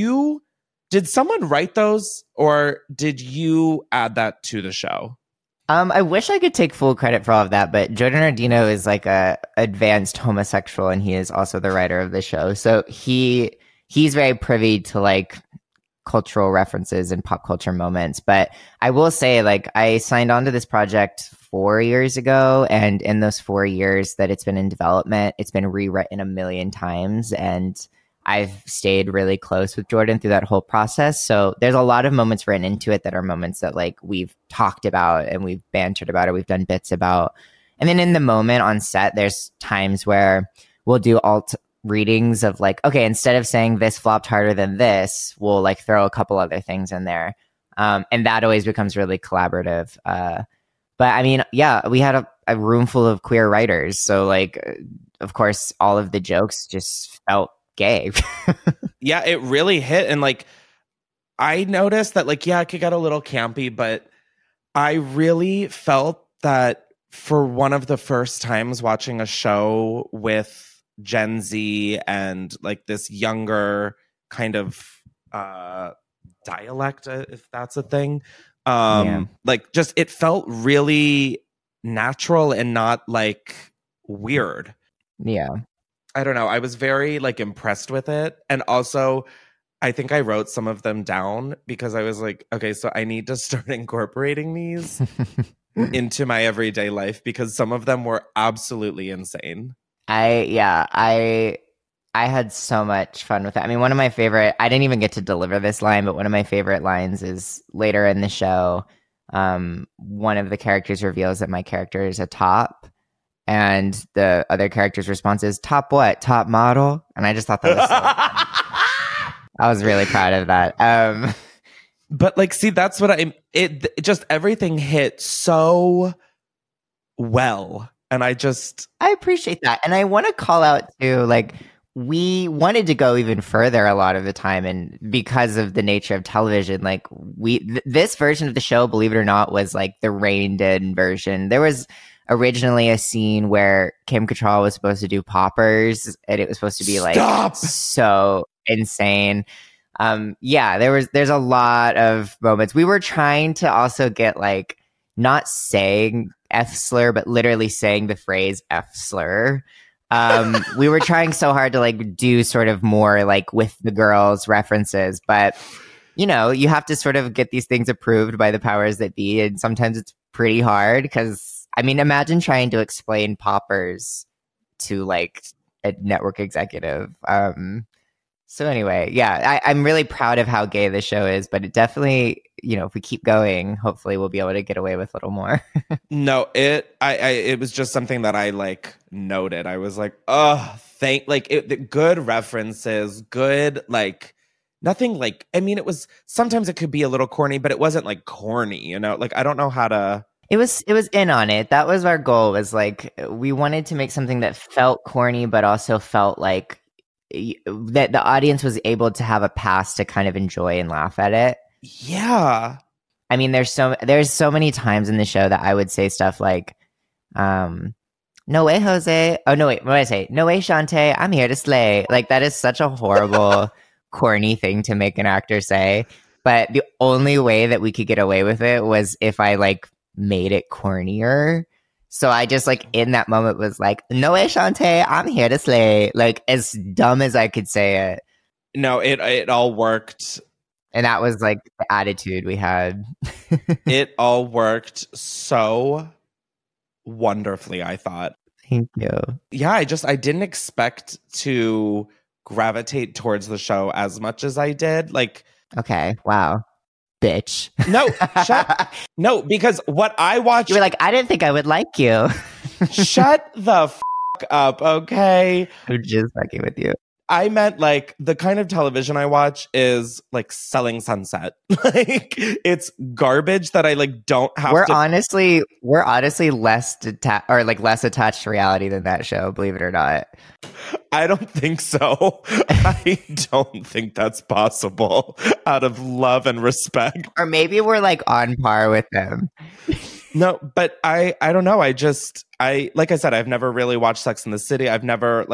did someone write those or did you add that to the show? I wish I could take full credit for all of that, but Jordan Ardino is like a advanced homosexual, and he is also the writer of the show. So he's very privy to like cultural references and pop culture moments. But I will say, like, I signed on to this project 4 years ago, and in those 4 years that it's been in development, it's been rewritten a million times, and I've stayed really close with Jordan through that whole process. So there's a lot of moments written into it that are moments that like we've talked about and we've bantered about or we've done bits about. And then in the moment on set, there's times where we'll do alt readings of like, okay, instead of saying this flopped harder than this, we'll like throw a couple other things in there. And that always becomes really collaborative. But I mean, yeah, we had a room full of queer writers. So like, of course, all of the jokes just felt gay. Yeah, it really hit. And like, I noticed that like, yeah, it could get a little campy, but I really felt that for one of the first times watching a show with Gen Z and like this younger kind of dialect, if that's a thing, like just it felt really natural and not like weird. Yeah. I don't know. I was very like impressed with it. And also, I think I wrote some of them down because I was like, okay, so I need to start incorporating these into my everyday life because some of them were absolutely insane. I had so much fun with it. I mean, one of my favorite, I didn't even get to deliver this line, but one of my favorite lines is later in the show, one of the characters reveals that my character is a top. And the other character's response is, top what? Top model? And I just thought that was so funny. I was really proud of that. But like, see, that's what it just everything hit so well. And I appreciate that. And I want to call out too, like, we wanted to go even further a lot of the time. And because of the nature of television, like this version of the show, believe it or not, was like the reined in version. There was originally a scene where Kim Cattrall was supposed to do poppers and it was supposed to be like so insane. There's a lot of moments. We were trying to also get like not saying F slur, but literally saying the phrase F slur. We were trying so hard to like do sort of more like with the girls references, but you know, you have to sort of get these things approved by the powers that be. And sometimes it's pretty hard because I mean, imagine trying to explain poppers to like a network executive. So anyway, yeah, I'm really proud of how gay the show is, but it definitely, you know, if we keep going, hopefully we'll be able to get away with a little more. No, it was just something that I like noted. I was like, oh, good references, good, like nothing like, I mean, sometimes it could be a little corny, but it wasn't like corny, you know, like I don't know how to. It was in on it. That was our goal, was like, we wanted to make something that felt corny, but also felt like that the audience was able to have a pass to kind of enjoy and laugh at it. Yeah. I mean, there's so many times in the show that I would say stuff like, no way, Jose. Oh, no, wait, what did I say? No way, Shantae. I'm here to slay. Like, that is such a horrible, corny thing to make an actor say. But the only way that we could get away with it was if I like made it cornier. So I just like in that moment was like, no way, Shantae, I'm here to slay. Like as dumb as I could say it. No, it all worked. And that was like the attitude we had. It all worked so wonderfully, I thought. Thank you. Yeah, I didn't expect to gravitate towards the show as much as I did. Like, okay, wow. Bitch. No, no, because what I watched. You were like, I didn't think I would like you. Shut the f up, okay? I'm just fucking with you. I meant like the kind of television I watch is like Selling Sunset. Like it's garbage that I like don't have we're honestly less attached to reality than that show, believe it or not. I don't think so. I don't think that's possible out of love and respect. Or maybe we're like on par with them. No, but I don't know. I like I said, I've never really watched Sex and the City. I've never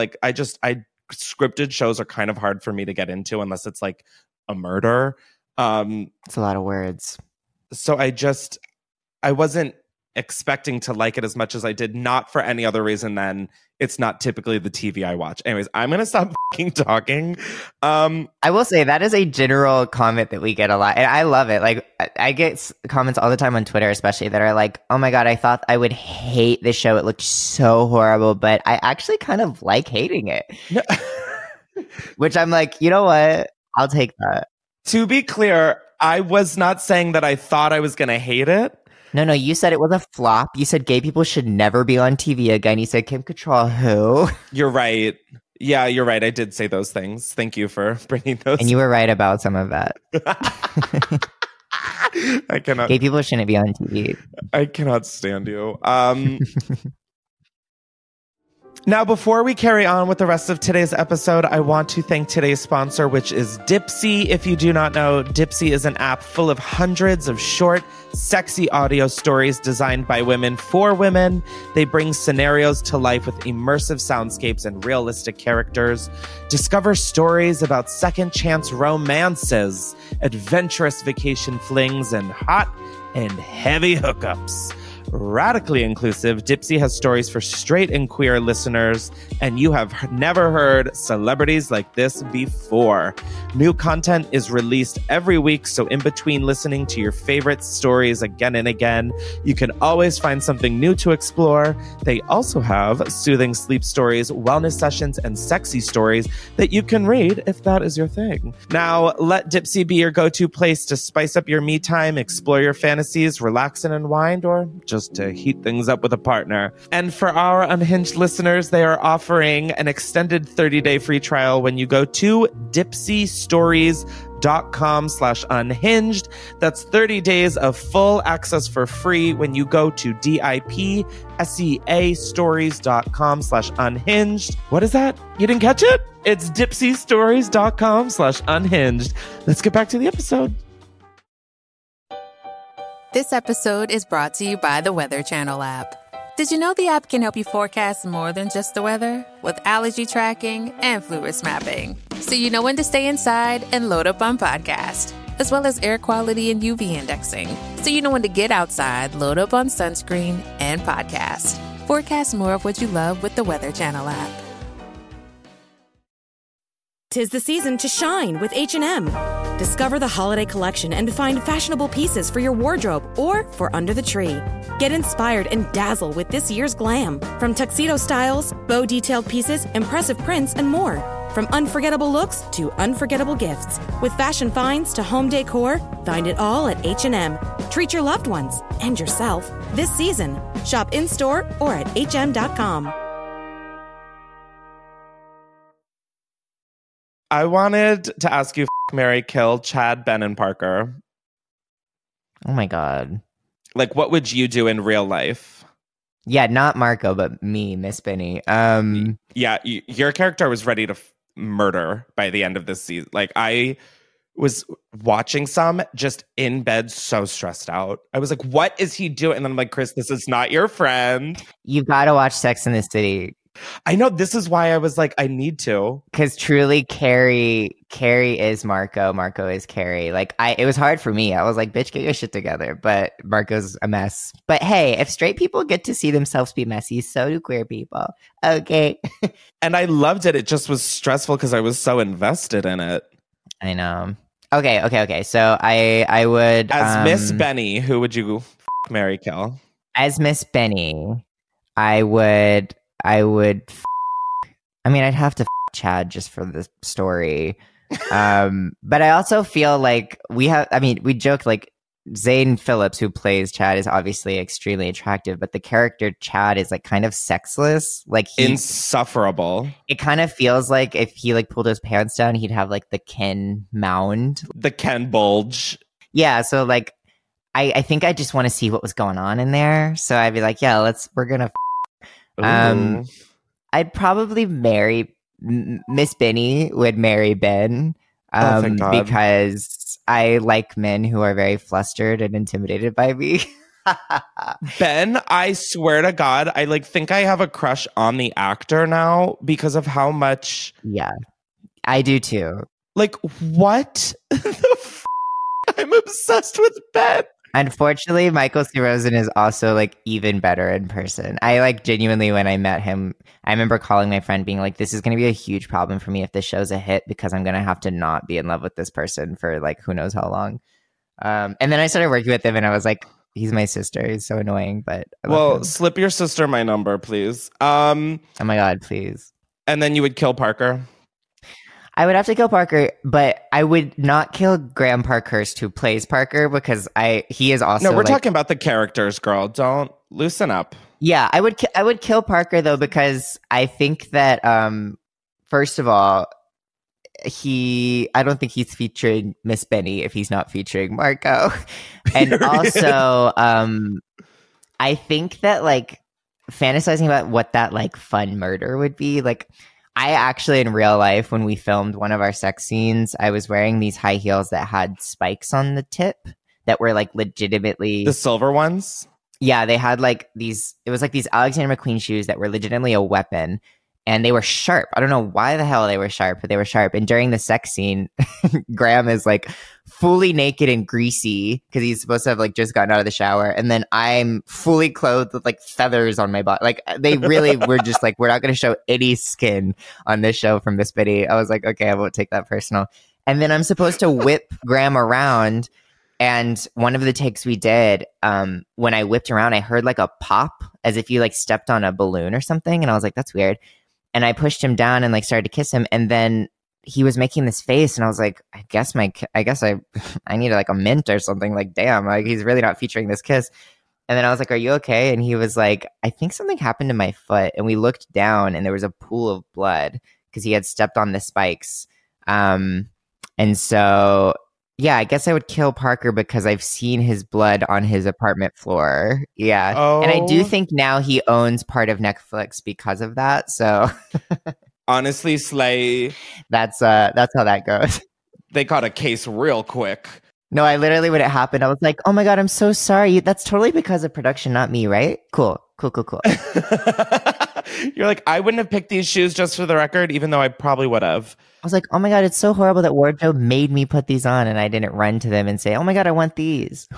scripted shows are kind of hard for me to get into unless it's like a murder. It's a lot of words. So I wasn't expecting to like it as much as I did, not for any other reason than it's not typically the TV I watch. Anyways, I'm going to stop fucking talking. I will say that is a general comment that we get a lot. And I love it. Like, I get comments all the time on Twitter, especially that are like, oh my God, I thought I would hate this show. It looked so horrible, but I actually kind of like hating it. Which I'm like, you know what? I'll take that. To be clear, I was not saying that I thought I was going to hate it. No, you said it was a flop. You said gay people should never be on TV again. You said Kim Cattrall, who? You're right. Yeah, you're right. I did say those things. Thank you for bringing those. And you were right about some of that. I cannot. Gay people shouldn't be on TV. I cannot stand you. Now, before we carry on with the rest of today's episode, I want to thank today's sponsor, which is Dipsea. If you do not know, Dipsea is an app full of hundreds of short, sexy audio stories designed by women for women. They bring scenarios to life with immersive soundscapes and realistic characters. Discover stories about second chance romances, adventurous vacation flings, and hot and heavy hookups. Radically inclusive, Dipsea has stories for straight and queer listeners, and you have never heard celebrities like this before. New content is released every week, so in between listening to your favorite stories again and again, you can always find something new to explore. They also have soothing sleep stories, wellness sessions, and sexy stories that you can read if that is your thing. Now, let Dipsea be your go-to place to spice up your me time, explore your fantasies, relax and unwind, or just to heat things up with a partner. And for our Unhinged listeners, they are offering an extended 30-day free trial when you go to dipseastories.com/unhinged. That's 30 days of full access for free when you go to dipseastories.com/unhinged. What is that? You didn't catch it? It's dipseastories.com/unhinged. Let's get back to the episode. This episode is brought to you by the Weather Channel app. Did you know the app can help you forecast more than just the weather? With allergy tracking and flu risk mapping. So you know when to stay inside and load up on podcast. As well as air quality and UV indexing. So you know when to get outside, load up on sunscreen, and podcast. Forecast more of what you love with the Weather Channel app. 'Tis the season to shine with H&M. Discover the holiday collection and find fashionable pieces for your wardrobe or for under the tree. Get inspired and dazzle with this year's glam. From tuxedo styles, bow detailed pieces, impressive prints, and more. From unforgettable looks to unforgettable gifts. With fashion finds to home decor, find it all at H&M. Treat your loved ones and yourself this season. Shop in-store or at hm.com. I wanted to ask you, marry, kill Chad, Ben, and Parker. Oh my God. Like, what would you do in real life? Yeah, not Marco, but me, Miss Benny. Yeah, your character was ready to murder by the end of this season. Like, I was watching some just in bed, so stressed out. I was like, what is he doing? And then I'm like, Chris, this is not your friend. You've got to watch Sex and the City. I know, this is why I was like, I need to. Because truly, Carrie is Marco. Marco is Carrie. Like, it was hard for me. I was like, bitch, get your shit together. But Marco's a mess. But hey, if straight people get to see themselves be messy, so do queer people. Okay. And I loved it. It just was stressful because I was so invested in it. I know. Okay. So I would... As Miss Benny, who would you marry, kill? As Miss Benny, I mean, I'd have to Chad just for the story. But I also feel like we joke like Zane Phillips, who plays Chad, is obviously extremely attractive, but the character Chad is like kind of sexless. Like insufferable. It kind of feels like if he like pulled his pants down, he'd have like the Ken mound. The Ken bulge. Yeah, so like I think I just want to see what was going on in there. So I'd be like, yeah, we're gonna I'd probably marry Miss Benny would marry Ben because I like men who are very flustered and intimidated by me. Ben, I swear to God, I like think I have a crush on the actor now because of how much. Yeah, I do too. Like, what the I'm obsessed with Ben. Unfortunately, Michael C. Rosen is also like even better in person. I like genuinely, when I met him, I remember calling my friend being like, this is going to be a huge problem for me if this show's a hit, because I'm going to have to not be in love with this person for like who knows how long. And then I started working with him and I was like, he's my sister. He's so annoying, but I love him. Slip your sister my number, please. Oh my God, please. And then you would kill Parker? I would have to kill Parker, but I would not kill Graham Parkhurst, who plays Parker, because he is also. No, we're talking about the characters, girl. Don't loosen up. Yeah, I would kill Parker though, because I think that first of all, I don't think he's featuring Miss Benny if he's not featuring Marco, and also I think that like fantasizing about what that like fun murder would be like. I actually, in real life, when we filmed one of our sex scenes, I was wearing these high heels that had spikes on the tip that were like legitimately the silver ones. Yeah, they had like these. It was like these Alexander McQueen shoes that were legitimately a weapon, and they were sharp. I don't know why the hell they were sharp, but they were sharp. And during the sex scene, Graham is like fully naked and greasy because he's supposed to have like just gotten out of the shower, and then I'm fully clothed with like feathers on my body. Like they really were just like, we're not going to show any skin on this show from Miss Biddy. I was like, okay, I won't take that personal. And then I'm supposed to whip Graham around, and one of the takes we did, when I whipped around, I heard like a pop as if you like stepped on a balloon or something, and I was like, that's weird. And I pushed him down and like started to kiss him, and then he was making this face, and I was like, I guess I need like a mint or something. Like, damn, like he's really not featuring this kiss. And then I was like, are you okay? And he was like, I think something happened to my foot. And we looked down, and there was a pool of blood because he had stepped on the spikes. And so, yeah, I guess I would kill Parker because I've seen his blood on his apartment floor. Yeah. Oh. And I do think now he owns part of Netflix because of that. So honestly, slay. That's how that goes. They caught a case real quick. No, I literally, when it happened, I was like, oh my God, I'm so sorry. That's totally because of production, not me, right? Cool. You're like, I wouldn't have picked these shoes, just for the record, even though I probably would have. I was like, oh my God, it's so horrible that wardrobe made me put these on, and I didn't run to them and say, oh my God, I want these.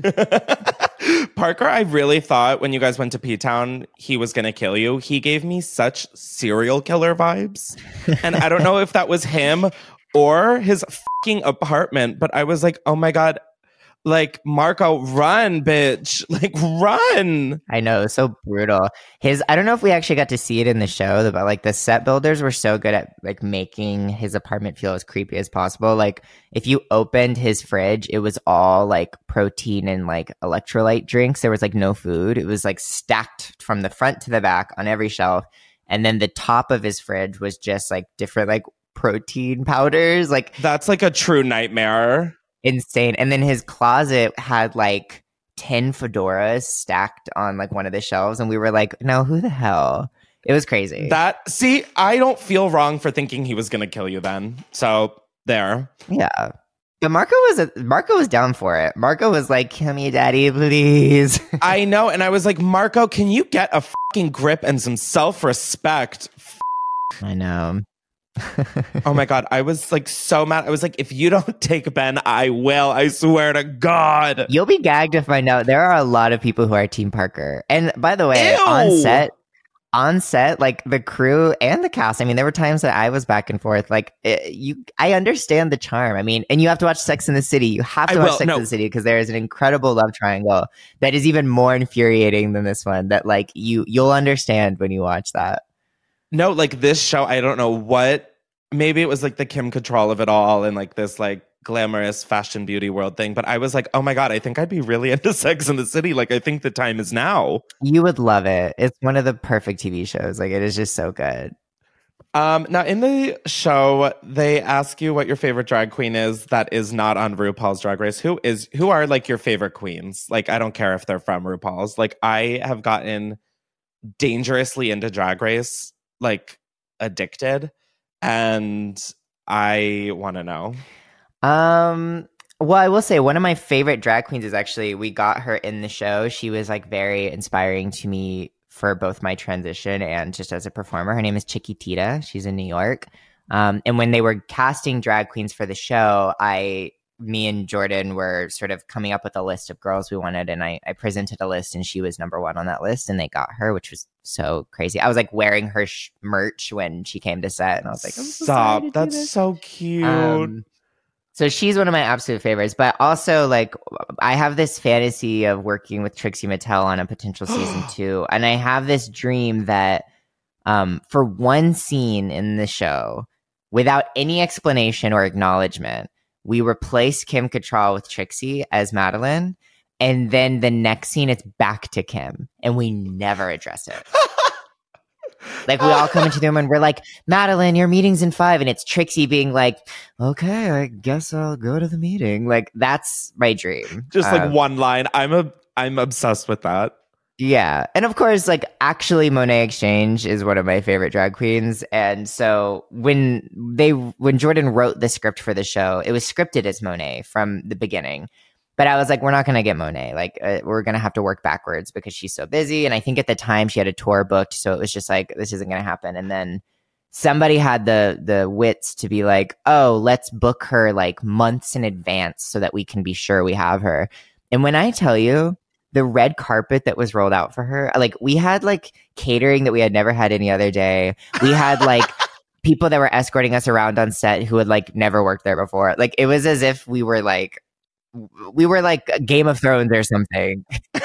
Parker, I really thought when you guys went to P-Town, he was going to kill you. He gave me such serial killer vibes. And I don't know if that was him or his fucking apartment, but I was like, oh my God, like, Marco, run, bitch. Like, run. I know, it was so brutal. I don't know if we actually got to see it in the show, but like the set builders were so good at like making his apartment feel as creepy as possible. Like if you opened his fridge, it was all like protein and like electrolyte drinks. There was like no food. It was like stacked from the front to the back on every shelf. And then the top of his fridge was just like different like protein powders. Like that's like a true nightmare. Insane. And then his closet had like 10 fedoras stacked on like one of the shelves, and we were like, no, who the hell? It was crazy. See, I don't feel wrong for thinking he was gonna kill you then. So there. Yeah. But Marco was down for it. Marco was like, kill me, daddy, please. I know. And I was like, Marco, can you get a fucking grip and some self-respect? I know. Oh my God, I was like so mad. I was like, if you don't take Ben, I will. I swear to God. You'll be gagged to find out there are a lot of people who are Team Parker. And by the way, Ew. on set, like the crew and the cast, I mean, there were times that I was back and forth. Like I understand the charm. I mean, and you have to watch Sex and the City. You have to watch Sex and the City because there is an incredible love triangle that is even more infuriating than this one. That like you'll understand when you watch that. No, like this show, I don't know what, maybe it was like the Kim Cattrall of it all and like this like glamorous fashion beauty world thing. But I was like, oh my God, I think I'd be really into Sex and the City. Like, I think the time is now. You would love it. It's one of the perfect TV shows. Like, it is just so good. Now in the show, they ask you what your favorite drag queen is that is not on RuPaul's Drag Race. Who are like your favorite queens? Like, I don't care if they're from RuPaul's. Like, I have gotten dangerously into Drag Race, like addicted, and I want to know. Well, I will say one of my favorite drag queens is actually, we got her in the show. She was like very inspiring to me for both my transition and just as a performer. Her name is Chiquitita. She's in New York. And when they were casting drag queens for the show, I me and Jordan were sort of coming up with a list of girls we wanted, and I presented a list, and she was number one on that list, and they got her, which was so crazy. I was like wearing her merch when she came to set, and I was like, stop, that's so cute. So she's one of my absolute favorites, but also like I have this fantasy of working with Trixie Mattel on a potential season 2, and I have this dream that for one scene in the show, without any explanation or acknowledgement, we replace Kim Cattrall with Trixie as Madeline, and then the next scene it's back to Kim, and we never address it. Like we all come into the room and we're like, Madeline, your meeting's in 5, and it's Trixie being like, okay, I guess I'll go to the meeting. Like that's my dream. Just like one line. I'm obsessed with that. Yeah. And of course, like actually Monet Exchange is one of my favorite drag queens. And so when Jordan wrote the script for the show, it was scripted as Monet from the beginning. But I was like, we're not going to get Monet. Like, we're going to have to work backwards because she's so busy. And I think at the time she had a tour booked. So it was just like, this isn't going to happen. And then somebody had the wits to be like, oh, let's book her like months in advance so that we can be sure we have her. And when I tell you the red carpet that was rolled out for her, like we had like catering that we had never had any other day. We had like people that were escorting us around on set who had like never worked there before. Like it was as if we were like Game of Thrones or something.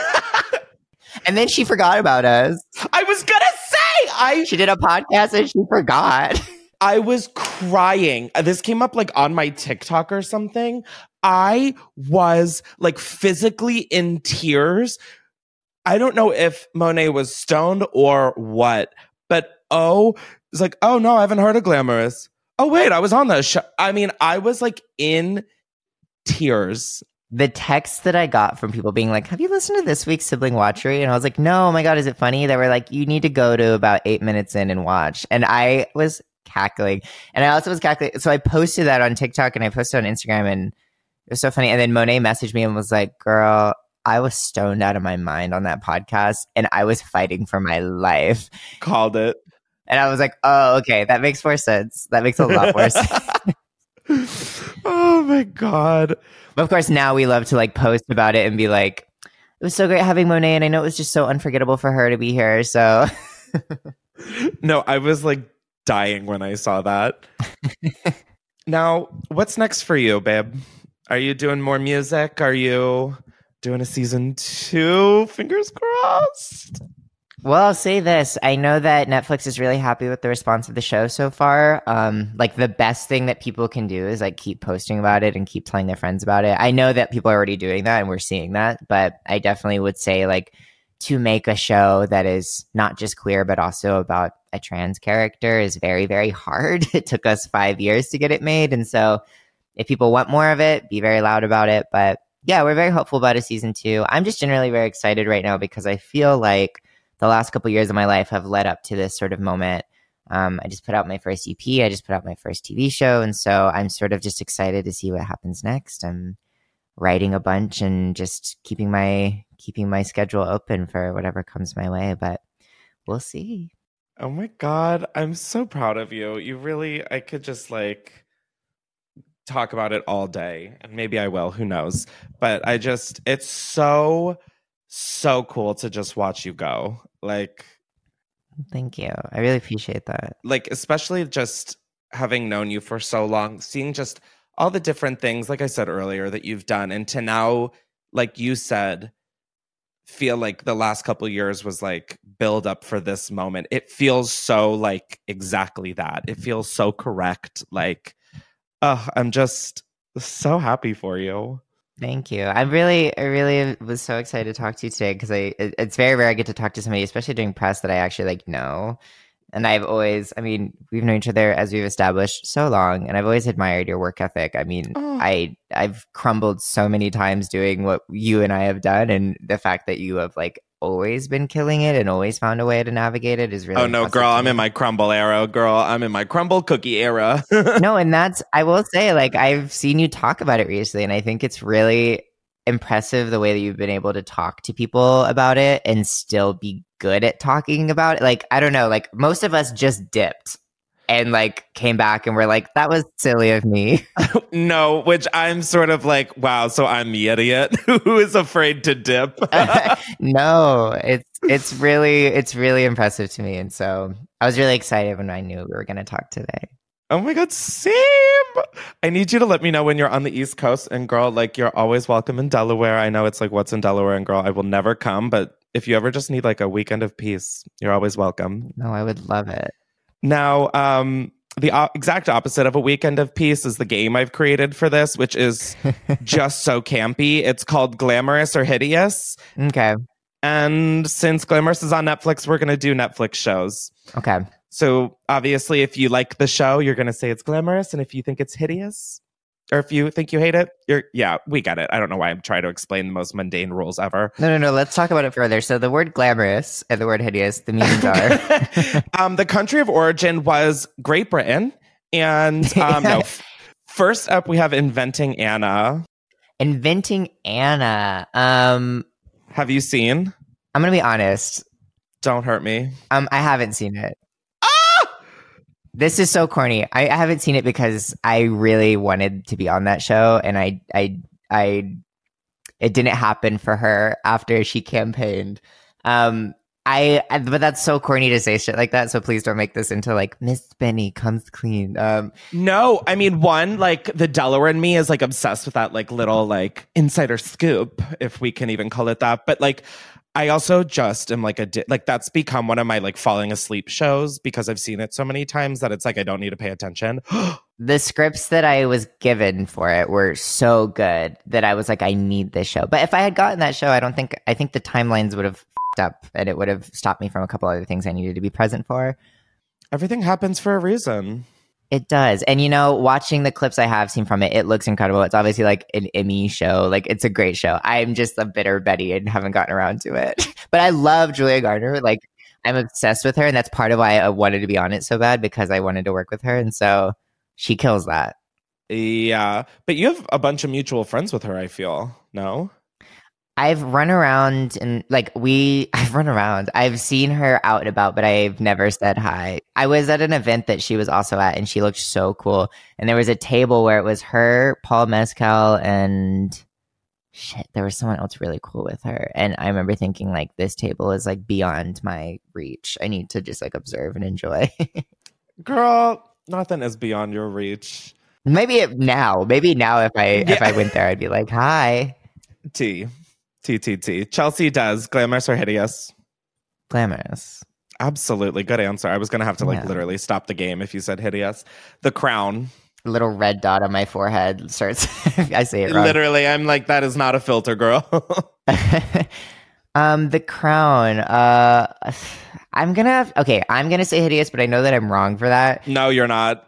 And then she forgot about us. I was gonna say she did a podcast and she forgot. I was crying. This came up like on my TikTok or something. I was like physically in tears. I don't know if Monet was stoned or what, but it's like, oh no, I haven't heard of Glamorous. Oh wait, I was on that show. I mean, I was like in tears. The texts that I got from people being like, have you listened to this week's Sibling Watchery? And I was like, no, oh my God, is it funny? They were like, you need to go to about 8 minutes in and watch. And I was cackling. And I also was cackling. So I posted that on TikTok and I posted on Instagram, and it was so funny. And then Monet messaged me and was like, girl, I was stoned out of my mind on that podcast and I was fighting for my life. Called it. And I was like, oh, okay, that makes more sense. That makes a lot more sense. Oh my God. But of course, now we love to like post about it and be like, it was so great having Monet, and I know it was just so unforgettable for her to be here. So no, I was like dying when I saw that. Now, what's next for you, babe? Are you doing more music? Are you doing a season 2? Fingers crossed. Well, I'll say this. I know that Netflix is really happy with the response of the show so far. Like the best thing that people can do is like keep posting about it and keep telling their friends about it. I know that people are already doing that and we're seeing that, but I definitely would say like to make a show that is not just queer, but also about a trans character is very, very hard. It took us 5 years to get it made. And so if people want more of it, be very loud about it. But yeah, we're very hopeful about a season 2. I'm just generally very excited right now because I feel like the last couple of years of my life have led up to this sort of moment. I just put out my first EP. I just put out my first TV show. And so I'm sort of just excited to see what happens next. I'm writing a bunch and just keeping my schedule open for whatever comes my way, but we'll see. Oh my God. I'm so proud of you. I could just like talk about it all day, and maybe I will, who knows? But it's so cool to just watch you go. Like, thank you. I really appreciate that. Like, especially just having known you for so long, seeing just all the different things, like I said earlier, that you've done. And to now, like you said, feel like the last couple of years was like build up for this moment. It feels so like exactly that. It feels so correct. Like, I'm just so happy for you. Thank you. I really was so excited to talk to you today because it's very rare I get to talk to somebody, especially during press, that I actually like know. And we've known each other, as we've established, so long, and I've always admired your work ethic. I mean, I've crumbled so many times doing what you and I have done, and the fact that you have like always been killing it and always found a way to navigate it is really no, girl, I'm in my crumble era. Girl, I'm in my crumble cookie era. No, and I will say, like, I've seen you talk about it recently, and I think it's really impressive the way that you've been able to talk to people about it and still be good at talking about it. Like, I don't know, like most of us just dipped and like came back and were like, that was silly of me. No, which I'm sort of like, wow, so I'm the idiot who is afraid to dip. No, it's really impressive to me. And so I was really excited when I knew we were going to talk today. Oh my God, same. I need you to let me know when you're on the East Coast. And girl, like, you're always welcome in Delaware. I know it's like, what's in Delaware? And girl, I will never come. But if you ever just need like a weekend of peace, you're always welcome. No, I would love it. Now, the exact opposite of a weekend of peace is the game I've created for this, which is just so campy. It's called Glamorous or Hideous. Okay. And since Glamorous is on Netflix, we're going to do Netflix shows. Okay. So obviously, if you like the show, you're going to say it's glamorous. And if you think it's hideous, or if you think you hate it, we get it. I don't know why I'm trying to explain the most mundane rules ever. No. Let's talk about it further. So the word glamorous and the word hideous, the meanings are... The country of origin was Great Britain. And no, first up, we have Inventing Anna. Inventing Anna. Have you seen? I'm going to be honest. Don't hurt me. I haven't seen it. This is so corny. I haven't seen it because I really wanted to be on that show, and it didn't happen for her after she campaigned. But that's so corny to say shit like that. So please don't make this into like Miss Benny comes clean. No, I mean, one, like the Delaware in me is like obsessed with that like little like insider scoop, if we can even call it that. But like, I also just am like that's become one of my like falling asleep shows because I've seen it so many times that it's like I don't need to pay attention. The scripts that I was given for it were so good that I was like, I need this show. But if I had gotten that show, I think the timelines would have f***ed up and it would have stopped me from a couple other things I needed to be present for. Everything happens for a reason. It does. And, watching the clips I have seen from it, it looks incredible. It's obviously like an Emmy show. Like, it's a great show. I'm just a bitter Betty and haven't gotten around to it. But I love Julia Garner. Like, I'm obsessed with her. And that's part of why I wanted to be on it so bad, because I wanted to work with her. And so she kills that. Yeah. But you have a bunch of mutual friends with her, I feel. No? I've run around and I've seen her out and about, but I've never said hi. I was at an event that she was also at and she looked so cool. And there was a table where it was her, Paul Mescal, and there was someone else really cool with her. And I remember thinking like, this table is like beyond my reach. I need to just like observe and enjoy. Girl, nothing is beyond your reach. Maybe now if I went there, I'd be like, hi. T. Chelsea does. Glamorous or hideous? Glamorous. Absolutely. Good answer. I was going to have to literally stop the game if you said hideous. The Crown. A little red dot on my forehead starts. I say it wrong. Literally, I'm like, that is not a filter, girl. The Crown. I'm going to say hideous, but I know that I'm wrong for that. No, you're not.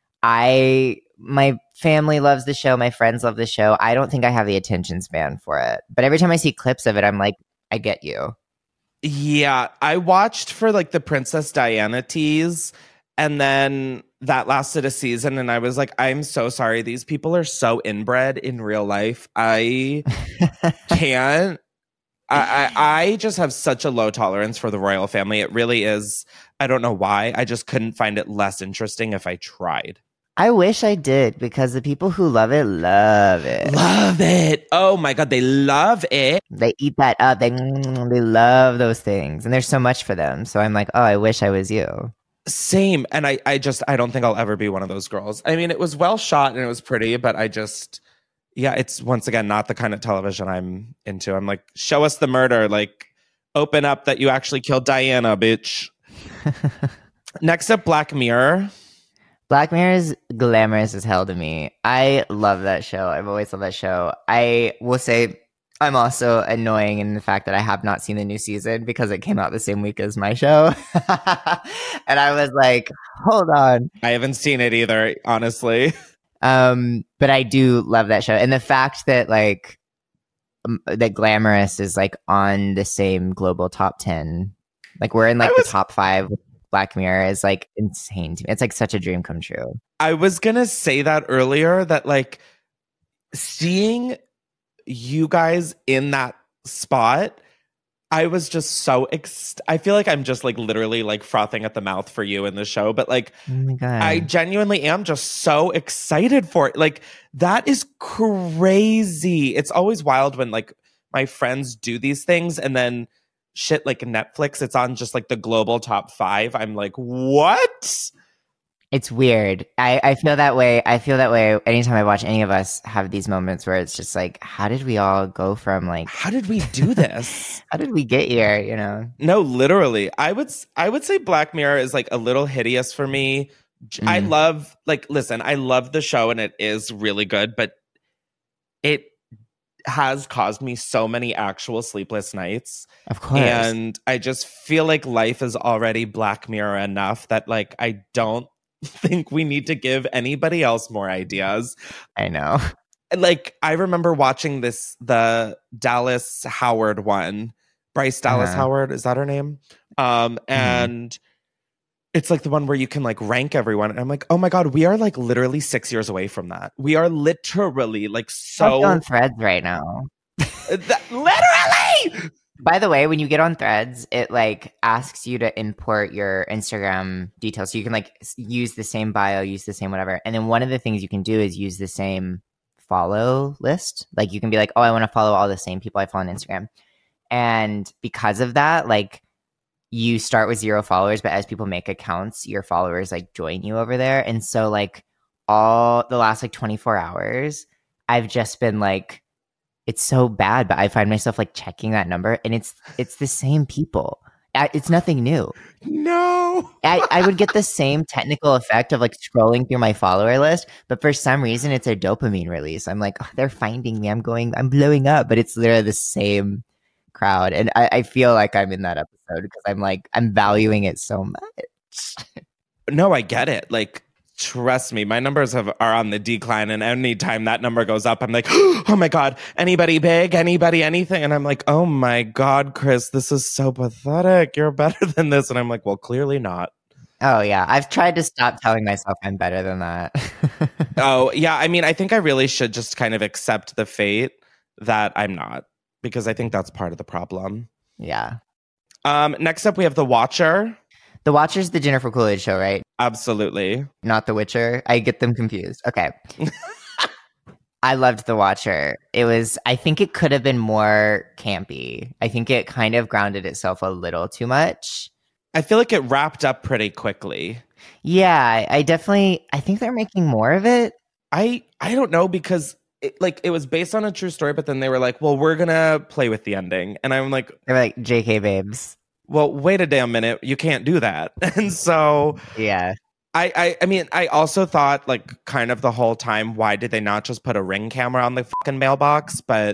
My family loves the show. My friends love the show. I don't think I have the attention span for it. But every time I see clips of it, I'm like, I get you. Yeah, I watched for like the Princess Diana tease, and then that lasted a season, and I was like, I'm so sorry. These people are so inbred in real life. I can't. I just have such a low tolerance for the royal family. It really is. I don't know why. I just couldn't find it less interesting if I tried. I wish I did, because the people who love it, love it. Love it. Oh my God, they love it. They eat that up. They love those things. And there's so much for them. So I'm like, oh, I wish I was you. Same. And I don't think I'll ever be one of those girls. I mean, it was well shot and it was pretty, but it's once again not the kind of television I'm into. I'm like, show us the murder. Like, open up that you actually killed Diana, bitch. Next up, Black Mirror. Black Mirror is glamorous as hell to me. I love that show. I've always loved that show. I will say I'm also annoying in the fact that I have not seen the new season because it came out the same week as my show. And I was like, hold on. I haven't seen it either, honestly. But I do love that show. And the fact that like that Glamorous is like on the same global top 10. Like we're in like the top 5 with Black Mirror is like insane to me. It's like such a dream come true. I was gonna say that earlier, that like seeing you guys in that spot, I was just so I feel like I'm just like literally like frothing at the mouth for you in the show, but like Oh my God. I genuinely am just so excited for it. Like that is crazy. It's always wild when like my friends do these things and then shit like Netflix, it's on just like the global top 5. I'm like, what? It's weird. I feel that way. I feel that way anytime I watch any of us have these moments where it's just like, how did we all go from like, How did we do this? how did we get here? You know? No, literally. I would say Black Mirror is like a little hideous for me. I love listen, I love the show and it is really good, but it has caused me so many actual sleepless nights. Of course. And I just feel like life is already Black Mirror enough that like I don't think we need to give anybody else more ideas. I know. Like I remember watching the Dallas Howard one. Bryce Dallas Howard, is that her name? And it's like the one where you can like rank everyone. And I'm like, oh my God, we are like literally 6 years away from that. We are literally like so on Threads right now. Literally. By the way, when you get on Threads, it like asks you to import your Instagram details. So you can like use the same bio, use the same whatever. And then one of the things you can do is use the same follow list. Like you can be like, oh, I want to follow all the same people I follow on Instagram. And because of that, like you start with 0 followers, but as people make accounts, your followers like join you over there. And so like all the last like 24 hours, I've just been like, it's so bad, but I find myself like checking that number and it's the same people. It's nothing new. No. I would get the same technical effect of like scrolling through my follower list, but for some reason it's a dopamine release. I'm like, oh, they're finding me. I'm blowing up, but it's literally the same crowd. And I feel like I'm in that episode because I'm valuing it so much. No, I get it. Like, trust me, my numbers are on the decline. And anytime that number goes up, I'm like, oh my God, anybody big, anybody, anything. And I'm like, oh my God, Chris, this is so pathetic. You're better than this. And I'm like, well, clearly not. Oh, yeah. I've tried to stop telling myself I'm better than that. Oh, yeah. I mean, I think I really should just kind of accept the fate that I'm not, because I think that's part of the problem. Yeah. Next up, we have The Watcher. The Watcher's the Jennifer Coolidge show, right? Absolutely. Not The Witcher. I get them confused. Okay. I loved The Watcher. I think it could have been more campy. I think it kind of grounded itself a little too much. I feel like it wrapped up pretty quickly. Yeah, I think they're making more of it. I don't know, because it was based on a true story, but then they were like, well, we're going to play with the ending. And I'm like, they were like, JK babes. Well, wait a damn minute. You can't do that. And so yeah, I mean, I also thought like kind of the whole time, why did they not just put a Ring camera on the fucking mailbox? But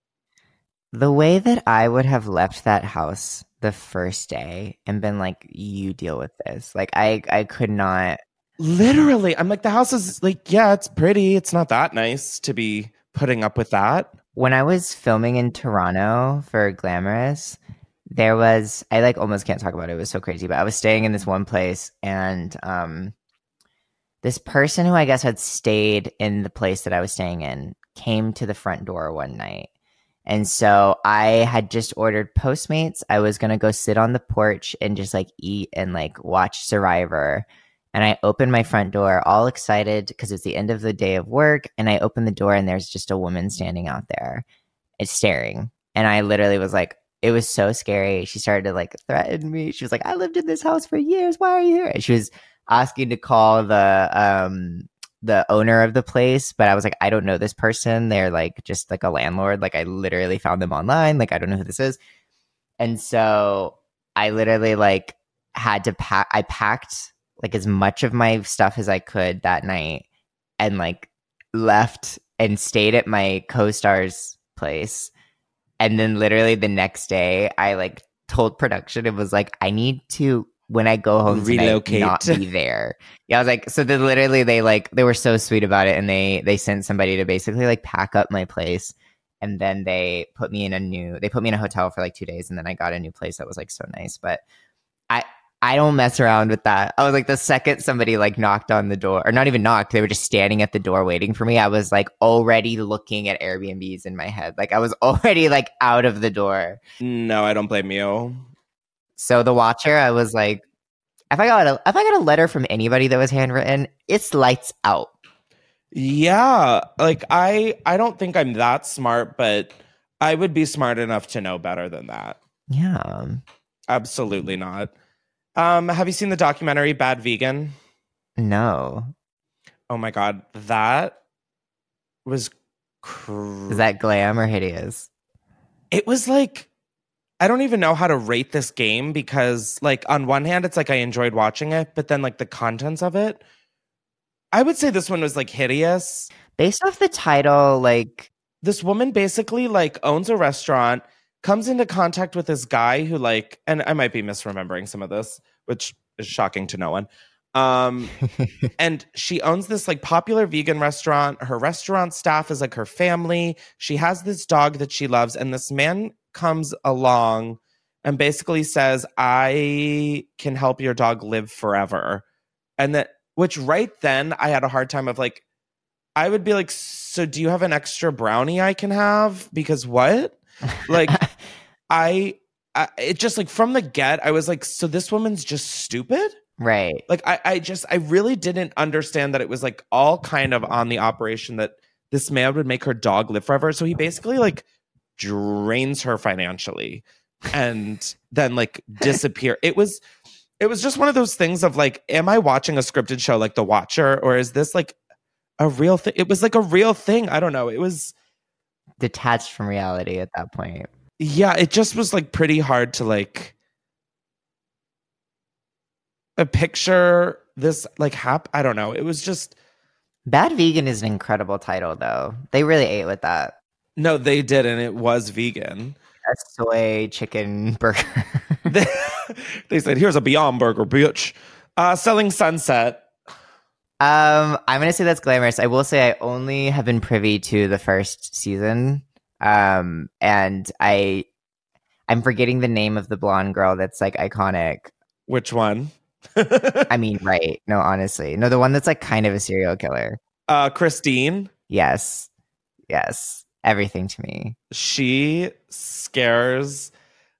the way that I would have left that house the first day and been like, you deal with this. Like I could not. Literally, I'm like, the house is like, yeah, it's pretty. It's not that nice to be putting up with that. When I was filming in Toronto for Glamorous, I like almost can't talk about it. It was so crazy, but I was staying in this one place and this person who I guess had stayed in the place that I was staying in came to the front door one night. And so I had just ordered Postmates. I was going to go sit on the porch and just like eat and like watch Survivor. And I opened my front door all excited because it's the end of the day of work. And I opened the door and there's just a woman standing out there. It's staring. And I literally was like, it was so scary. She started to like threaten me. She was like, I lived in this house for years. Why are you here? And she was asking to call the owner of the place. But I was like, I don't know this person. They're like just like a landlord. Like I literally found them online. Like I don't know who this is. And so I literally like had to I packed like as much of my stuff as I could that night and like left and stayed at my co-star's place. And then literally the next day I like told production, it was like, I need to, when I go home relocate, not be there. Yeah. I was like, so then literally they were so sweet about it. And they sent somebody to basically like pack up my place. And then they put me in a hotel for like 2 days. And then I got a new place that was like so nice. But I don't mess around with that. I was like, the second somebody like knocked on the door, or not even knocked, they were just standing at the door waiting for me. I was like already looking at Airbnbs in my head. Like I was already like out of the door. No, I don't blame you. So The Watcher, I was like, if I got a letter from anybody that was handwritten, it's lights out. Yeah, like I don't think I'm that smart, but I would be smart enough to know better than that. Yeah. Absolutely not. Have you seen the documentary Bad Vegan? No. Oh my God. That was Is that glam or hideous? It was like, I don't even know how to rate this game because like on one hand, it's like I enjoyed watching it, but then like the contents of it, I would say this one was like hideous. Based off the title, like this woman basically like owns a restaurant, comes into contact with this guy who like, and I might be misremembering some of this, which is shocking to no one. And she owns this like popular vegan restaurant. Her restaurant staff is like her family. She has this dog that she loves. And this man comes along and basically says, I can help your dog live forever. And that, which right then I had a hard time of like, I would be like, so do you have an extra brownie I can have? Because what? Like, it just like from the get, I was like, so this woman's just stupid? Right. Like, I really didn't understand that it was like all kind of on the operation that this man would make her dog live forever. So he basically like drains her financially and then like disappear. It was just one of those things of like, am I watching a scripted show like The Watcher, or is this like a real thing? It was like a real thing. I don't know. It was detached from reality at that point. Yeah, it just was like pretty hard to like picture this like I don't know. It was just Bad Vegan is an incredible title though. They really ate with that. No, they did, and it was vegan. A soy chicken burger. They said, "Here's a Beyond Burger, bitch." Selling Sunset. I'm gonna say that's glamorous. I will say I only have been privy to the first season, and I'm forgetting the name of the blonde girl that's like iconic. Which one? I mean, right? No, honestly, no, the one that's like kind of a serial killer. Christine. Yes, everything to me. She scares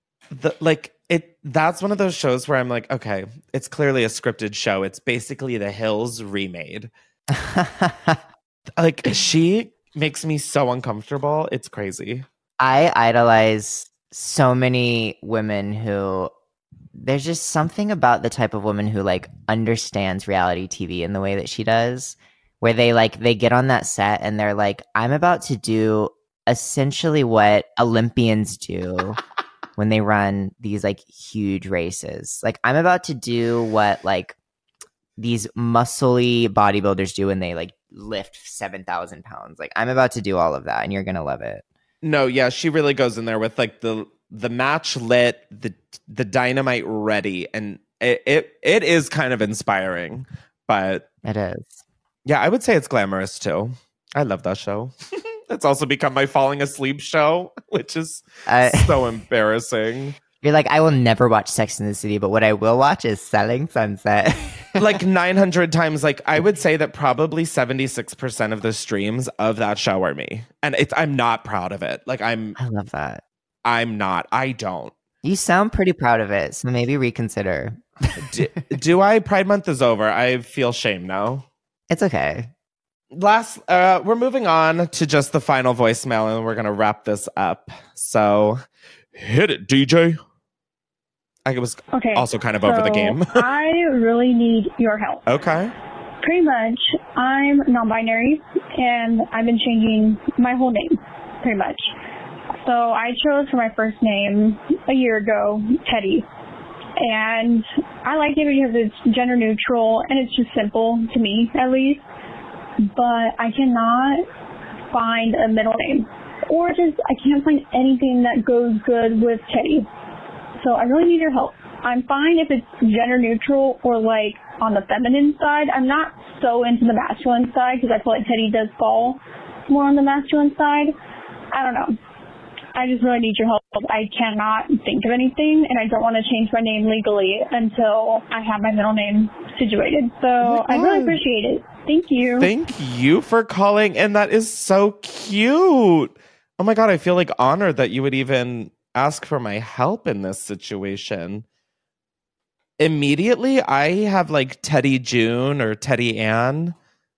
that's one of those shows where I'm like, okay, it's clearly a scripted show. It's basically The Hills remade. Like, she makes me so uncomfortable. It's crazy. I idolize so many women who, there's just something about the type of woman who like understands reality TV in the way that she does, where they get on that set and they're like, I'm about to do essentially what Olympians do when they run these like huge races. Like, I'm about to do what like these muscly bodybuilders do when they like lift 7,000 pounds. Like, I'm about to do all of that, and you're gonna love it. No, yeah, she really goes in there with like the match lit, the dynamite ready, and it is kind of inspiring. But it is. Yeah, I would say it's glamorous too. I love that show. It's also become my falling asleep show, which is so embarrassing. You're like, I will never watch Sex in the City, but what I will watch is Selling Sunset. Like 900 times. Like, I would say that probably 76% of the streams of that show are me. And I'm not proud of it. Like, I love that. I'm not. I don't. You sound pretty proud of it, so maybe reconsider. Do I? Pride Month is over. I feel shame now. It's okay. We're moving on to just the final voicemail, and we're going to wrap this up. So hit it, DJ. I was also kind of over the game. I really need your help. Okay. Pretty much, I'm non-binary, and I've been changing my whole name, pretty much. So I chose for my first name a year ago, Teddy. And I like it because it's gender neutral, and it's just simple, to me at least. But I cannot find a middle name. Or just, I can't find anything that goes good with Teddy. So I really need your help. I'm fine if it's gender neutral or like on the feminine side. I'm not so into the masculine side because I feel like Teddy does fall more on the masculine side. I don't know. I just really need your help. I cannot think of anything, and I don't want to change my name legally until I have my middle name situated. So I really appreciate it. Thank you. Thank you for calling, and that is so cute. Oh my God, I feel like honored that you would even ask for my help in this situation. Immediately, I have like Teddy June or Teddy Ann.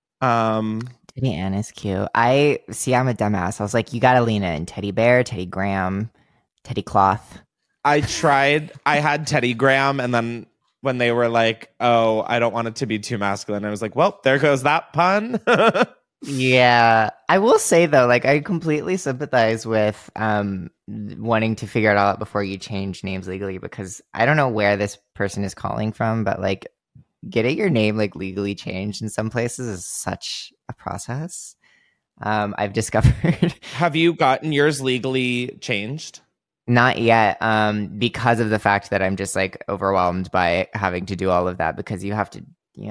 Teddy Ann is cute. I'm a dumbass. I was like, you gotta lean in. Teddy Bear, Teddy Graham, Teddy Cloth. I had Teddy Graham, and then when they were like, oh, I don't want it to be too masculine, I was like, well, there goes that pun. Yeah. I will say, though, like, I completely sympathize with wanting to figure it all out before you change names legally, because I don't know where this person is calling from, but, like, getting your name, like, legally changed in some places is such a process. I've discovered. Have you gotten yours legally changed? Not yet, because of the fact that I'm just, like, overwhelmed by having to do all of that, because you have to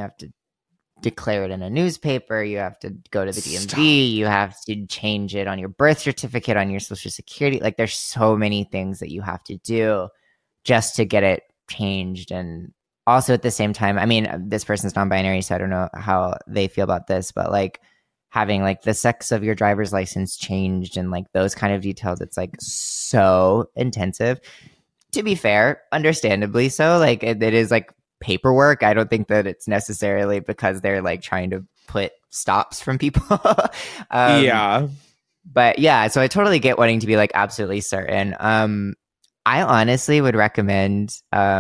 declare it in a newspaper, you have to go to the DMV, you have to change it on your birth certificate, on your social security. Like, there's so many things that you have to do just to get it changed. And also at the same time, I mean, this person's non-binary, so I don't know how they feel about this, but like having like the sex of your driver's license changed and like those kind of details, it's like so intensive. To be fair, understandably so, like it is like paperwork. I don't think that it's necessarily because they're like trying to put stops from people. Yeah. But yeah, so I totally get wanting to be like absolutely certain. I honestly would recommend,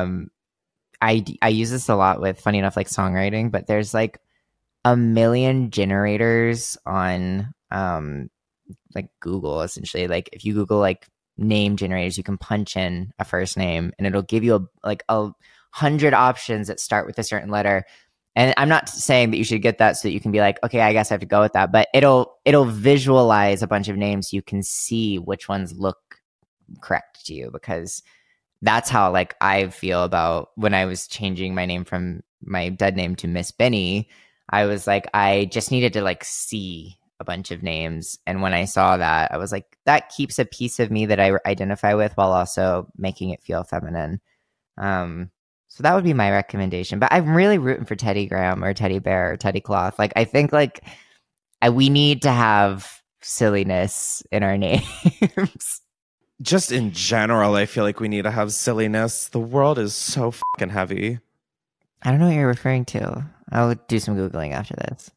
I use this a lot with, funny enough, like songwriting, but there's like a million generators on like Google, essentially. Like if you Google like name generators, you can punch in a first name and it'll give you a 100 options that start with a certain letter. And I'm not saying that you should get that so that you can be like, okay, I guess I have to go with that, but it'll visualize a bunch of names so you can see which ones look correct to you, because that's how like I feel about when I was changing my name from my dead name to Miss Benny. I was like, I just needed to like see a bunch of names. And when I saw that, I was like, that keeps a piece of me that I identify with while also making it feel feminine. So that would be my recommendation. But I'm really rooting for Teddy Graham or Teddy Bear or Teddy Cloth. Like, I think like we need to have silliness in our names. Just in general, I feel like we need to have silliness. The world is so fucking heavy. I don't know what you're referring to. I'll do some Googling after this.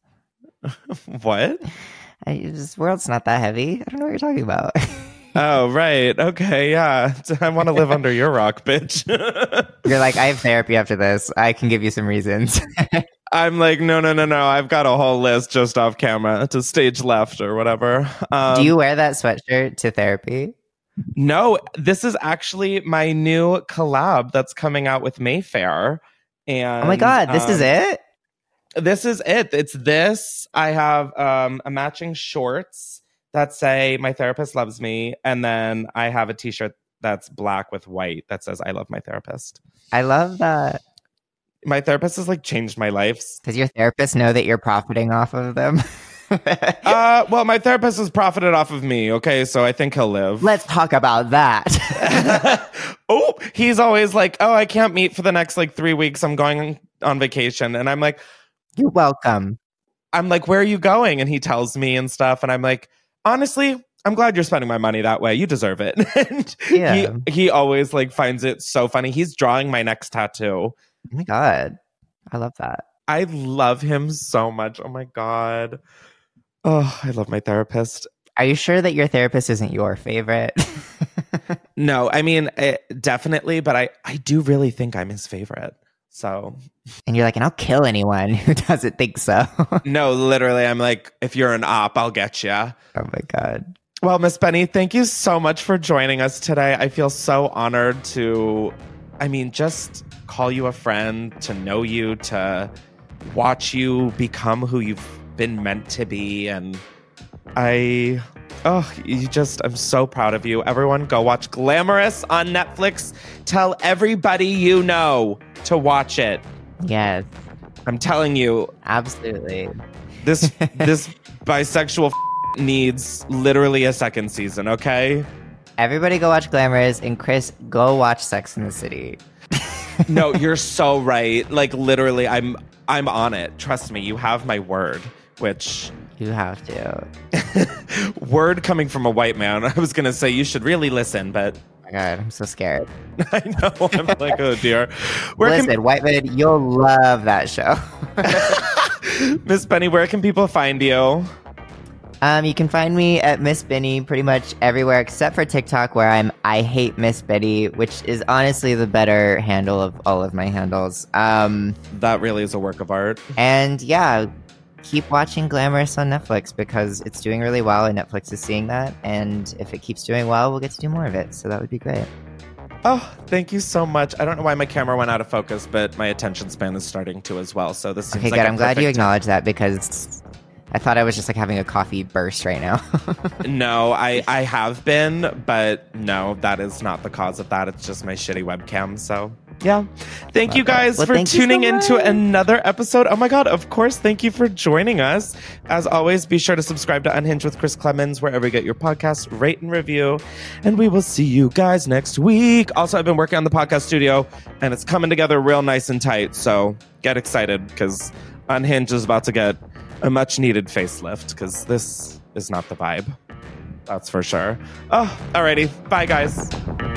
What? This world's not that heavy. I don't know what you're talking about. Oh, right. Okay, yeah. I want to live under your rock, bitch. You're like, I have therapy after this. I can give you some reasons. I'm like, no. I've got a whole list just off camera to stage left or whatever. Do you wear that sweatshirt to therapy? No, this is actually my new collab that's coming out with Mayfair. And oh my God, this is it? This is it. It's this. I have a matching shorts that say "My therapist loves me," and then I have a T-shirt that's black with white that says "I love my therapist." I love that. My therapist has like changed my life. Does your therapist know that you're profiting off of them? Well, my therapist has profited off of me. Okay, so I think he'll live. Let's talk about that. Oh, he's always like, "Oh, I can't meet for the next like 3 weeks. I'm going on vacation," and I'm like, "You're welcome." I'm like, "Where are you going?" And he tells me and stuff, and I'm like, honestly, I'm glad you're spending my money that way. You deserve it. And yeah. He always like finds it so funny. He's drawing my next tattoo. Oh my God. I love that. I love him so much. Oh my God. Oh, I love my therapist. Are you sure that your therapist isn't your favorite? No, I mean, definitely. But I do really think I'm his favorite. So. And you're like, and I'll kill anyone who doesn't think so. No, literally, I'm like, if you're an op, I'll get you. Oh my God. Well, Miss Benny, thank you so much for joining us today. I feel so honored to, just call you a friend, to know you, to watch you become who you've been meant to be. And I'm so proud of you. Everyone go watch Glamorous on Netflix. Tell everybody you know to watch it. Yes. I'm telling you. Absolutely. This bisexual needs literally a second season, okay? Everybody go watch Glamorous, and Chris, go watch Sex and the City. No, you're so right. Like, literally, I'm on it. Trust me, you have my word, which... You have to. Word coming from a white man. I was going to say you should really listen, but... Oh my God, I'm so scared. I know. I'm like, oh, dear. White man, you'll love that show. Miss Benny, where can people find you? You can find me at Miss Benny pretty much everywhere except for TikTok, where I hate Miss Benny, which is honestly the better handle of all of my handles. That really is a work of art. And yeah, keep watching Glamorous on Netflix because it's doing really well and Netflix is seeing that. And if it keeps doing well, we'll get to do more of it. So that would be great. Oh, thank you so much. I don't know why my camera went out of focus, but my attention span is starting to as well. So this seems okay, like good. I'm glad you acknowledged that because I thought I was just like having a coffee burst right now. No, I have been, but no, that is not the cause of that. It's just my shitty webcam. So yeah. Thank you guys for tuning into another episode. Oh my God, of course. Thank you for joining us. As always, be sure to subscribe to Unhinged with Chris Clemens wherever you get your podcasts, rate and review. And we will see you guys next week. Also, I've been working on the podcast studio and it's coming together real nice and tight. So get excited because Unhinged is about to get a much needed facelift because this is not the vibe. That's for sure. Oh, alrighty. Bye, guys.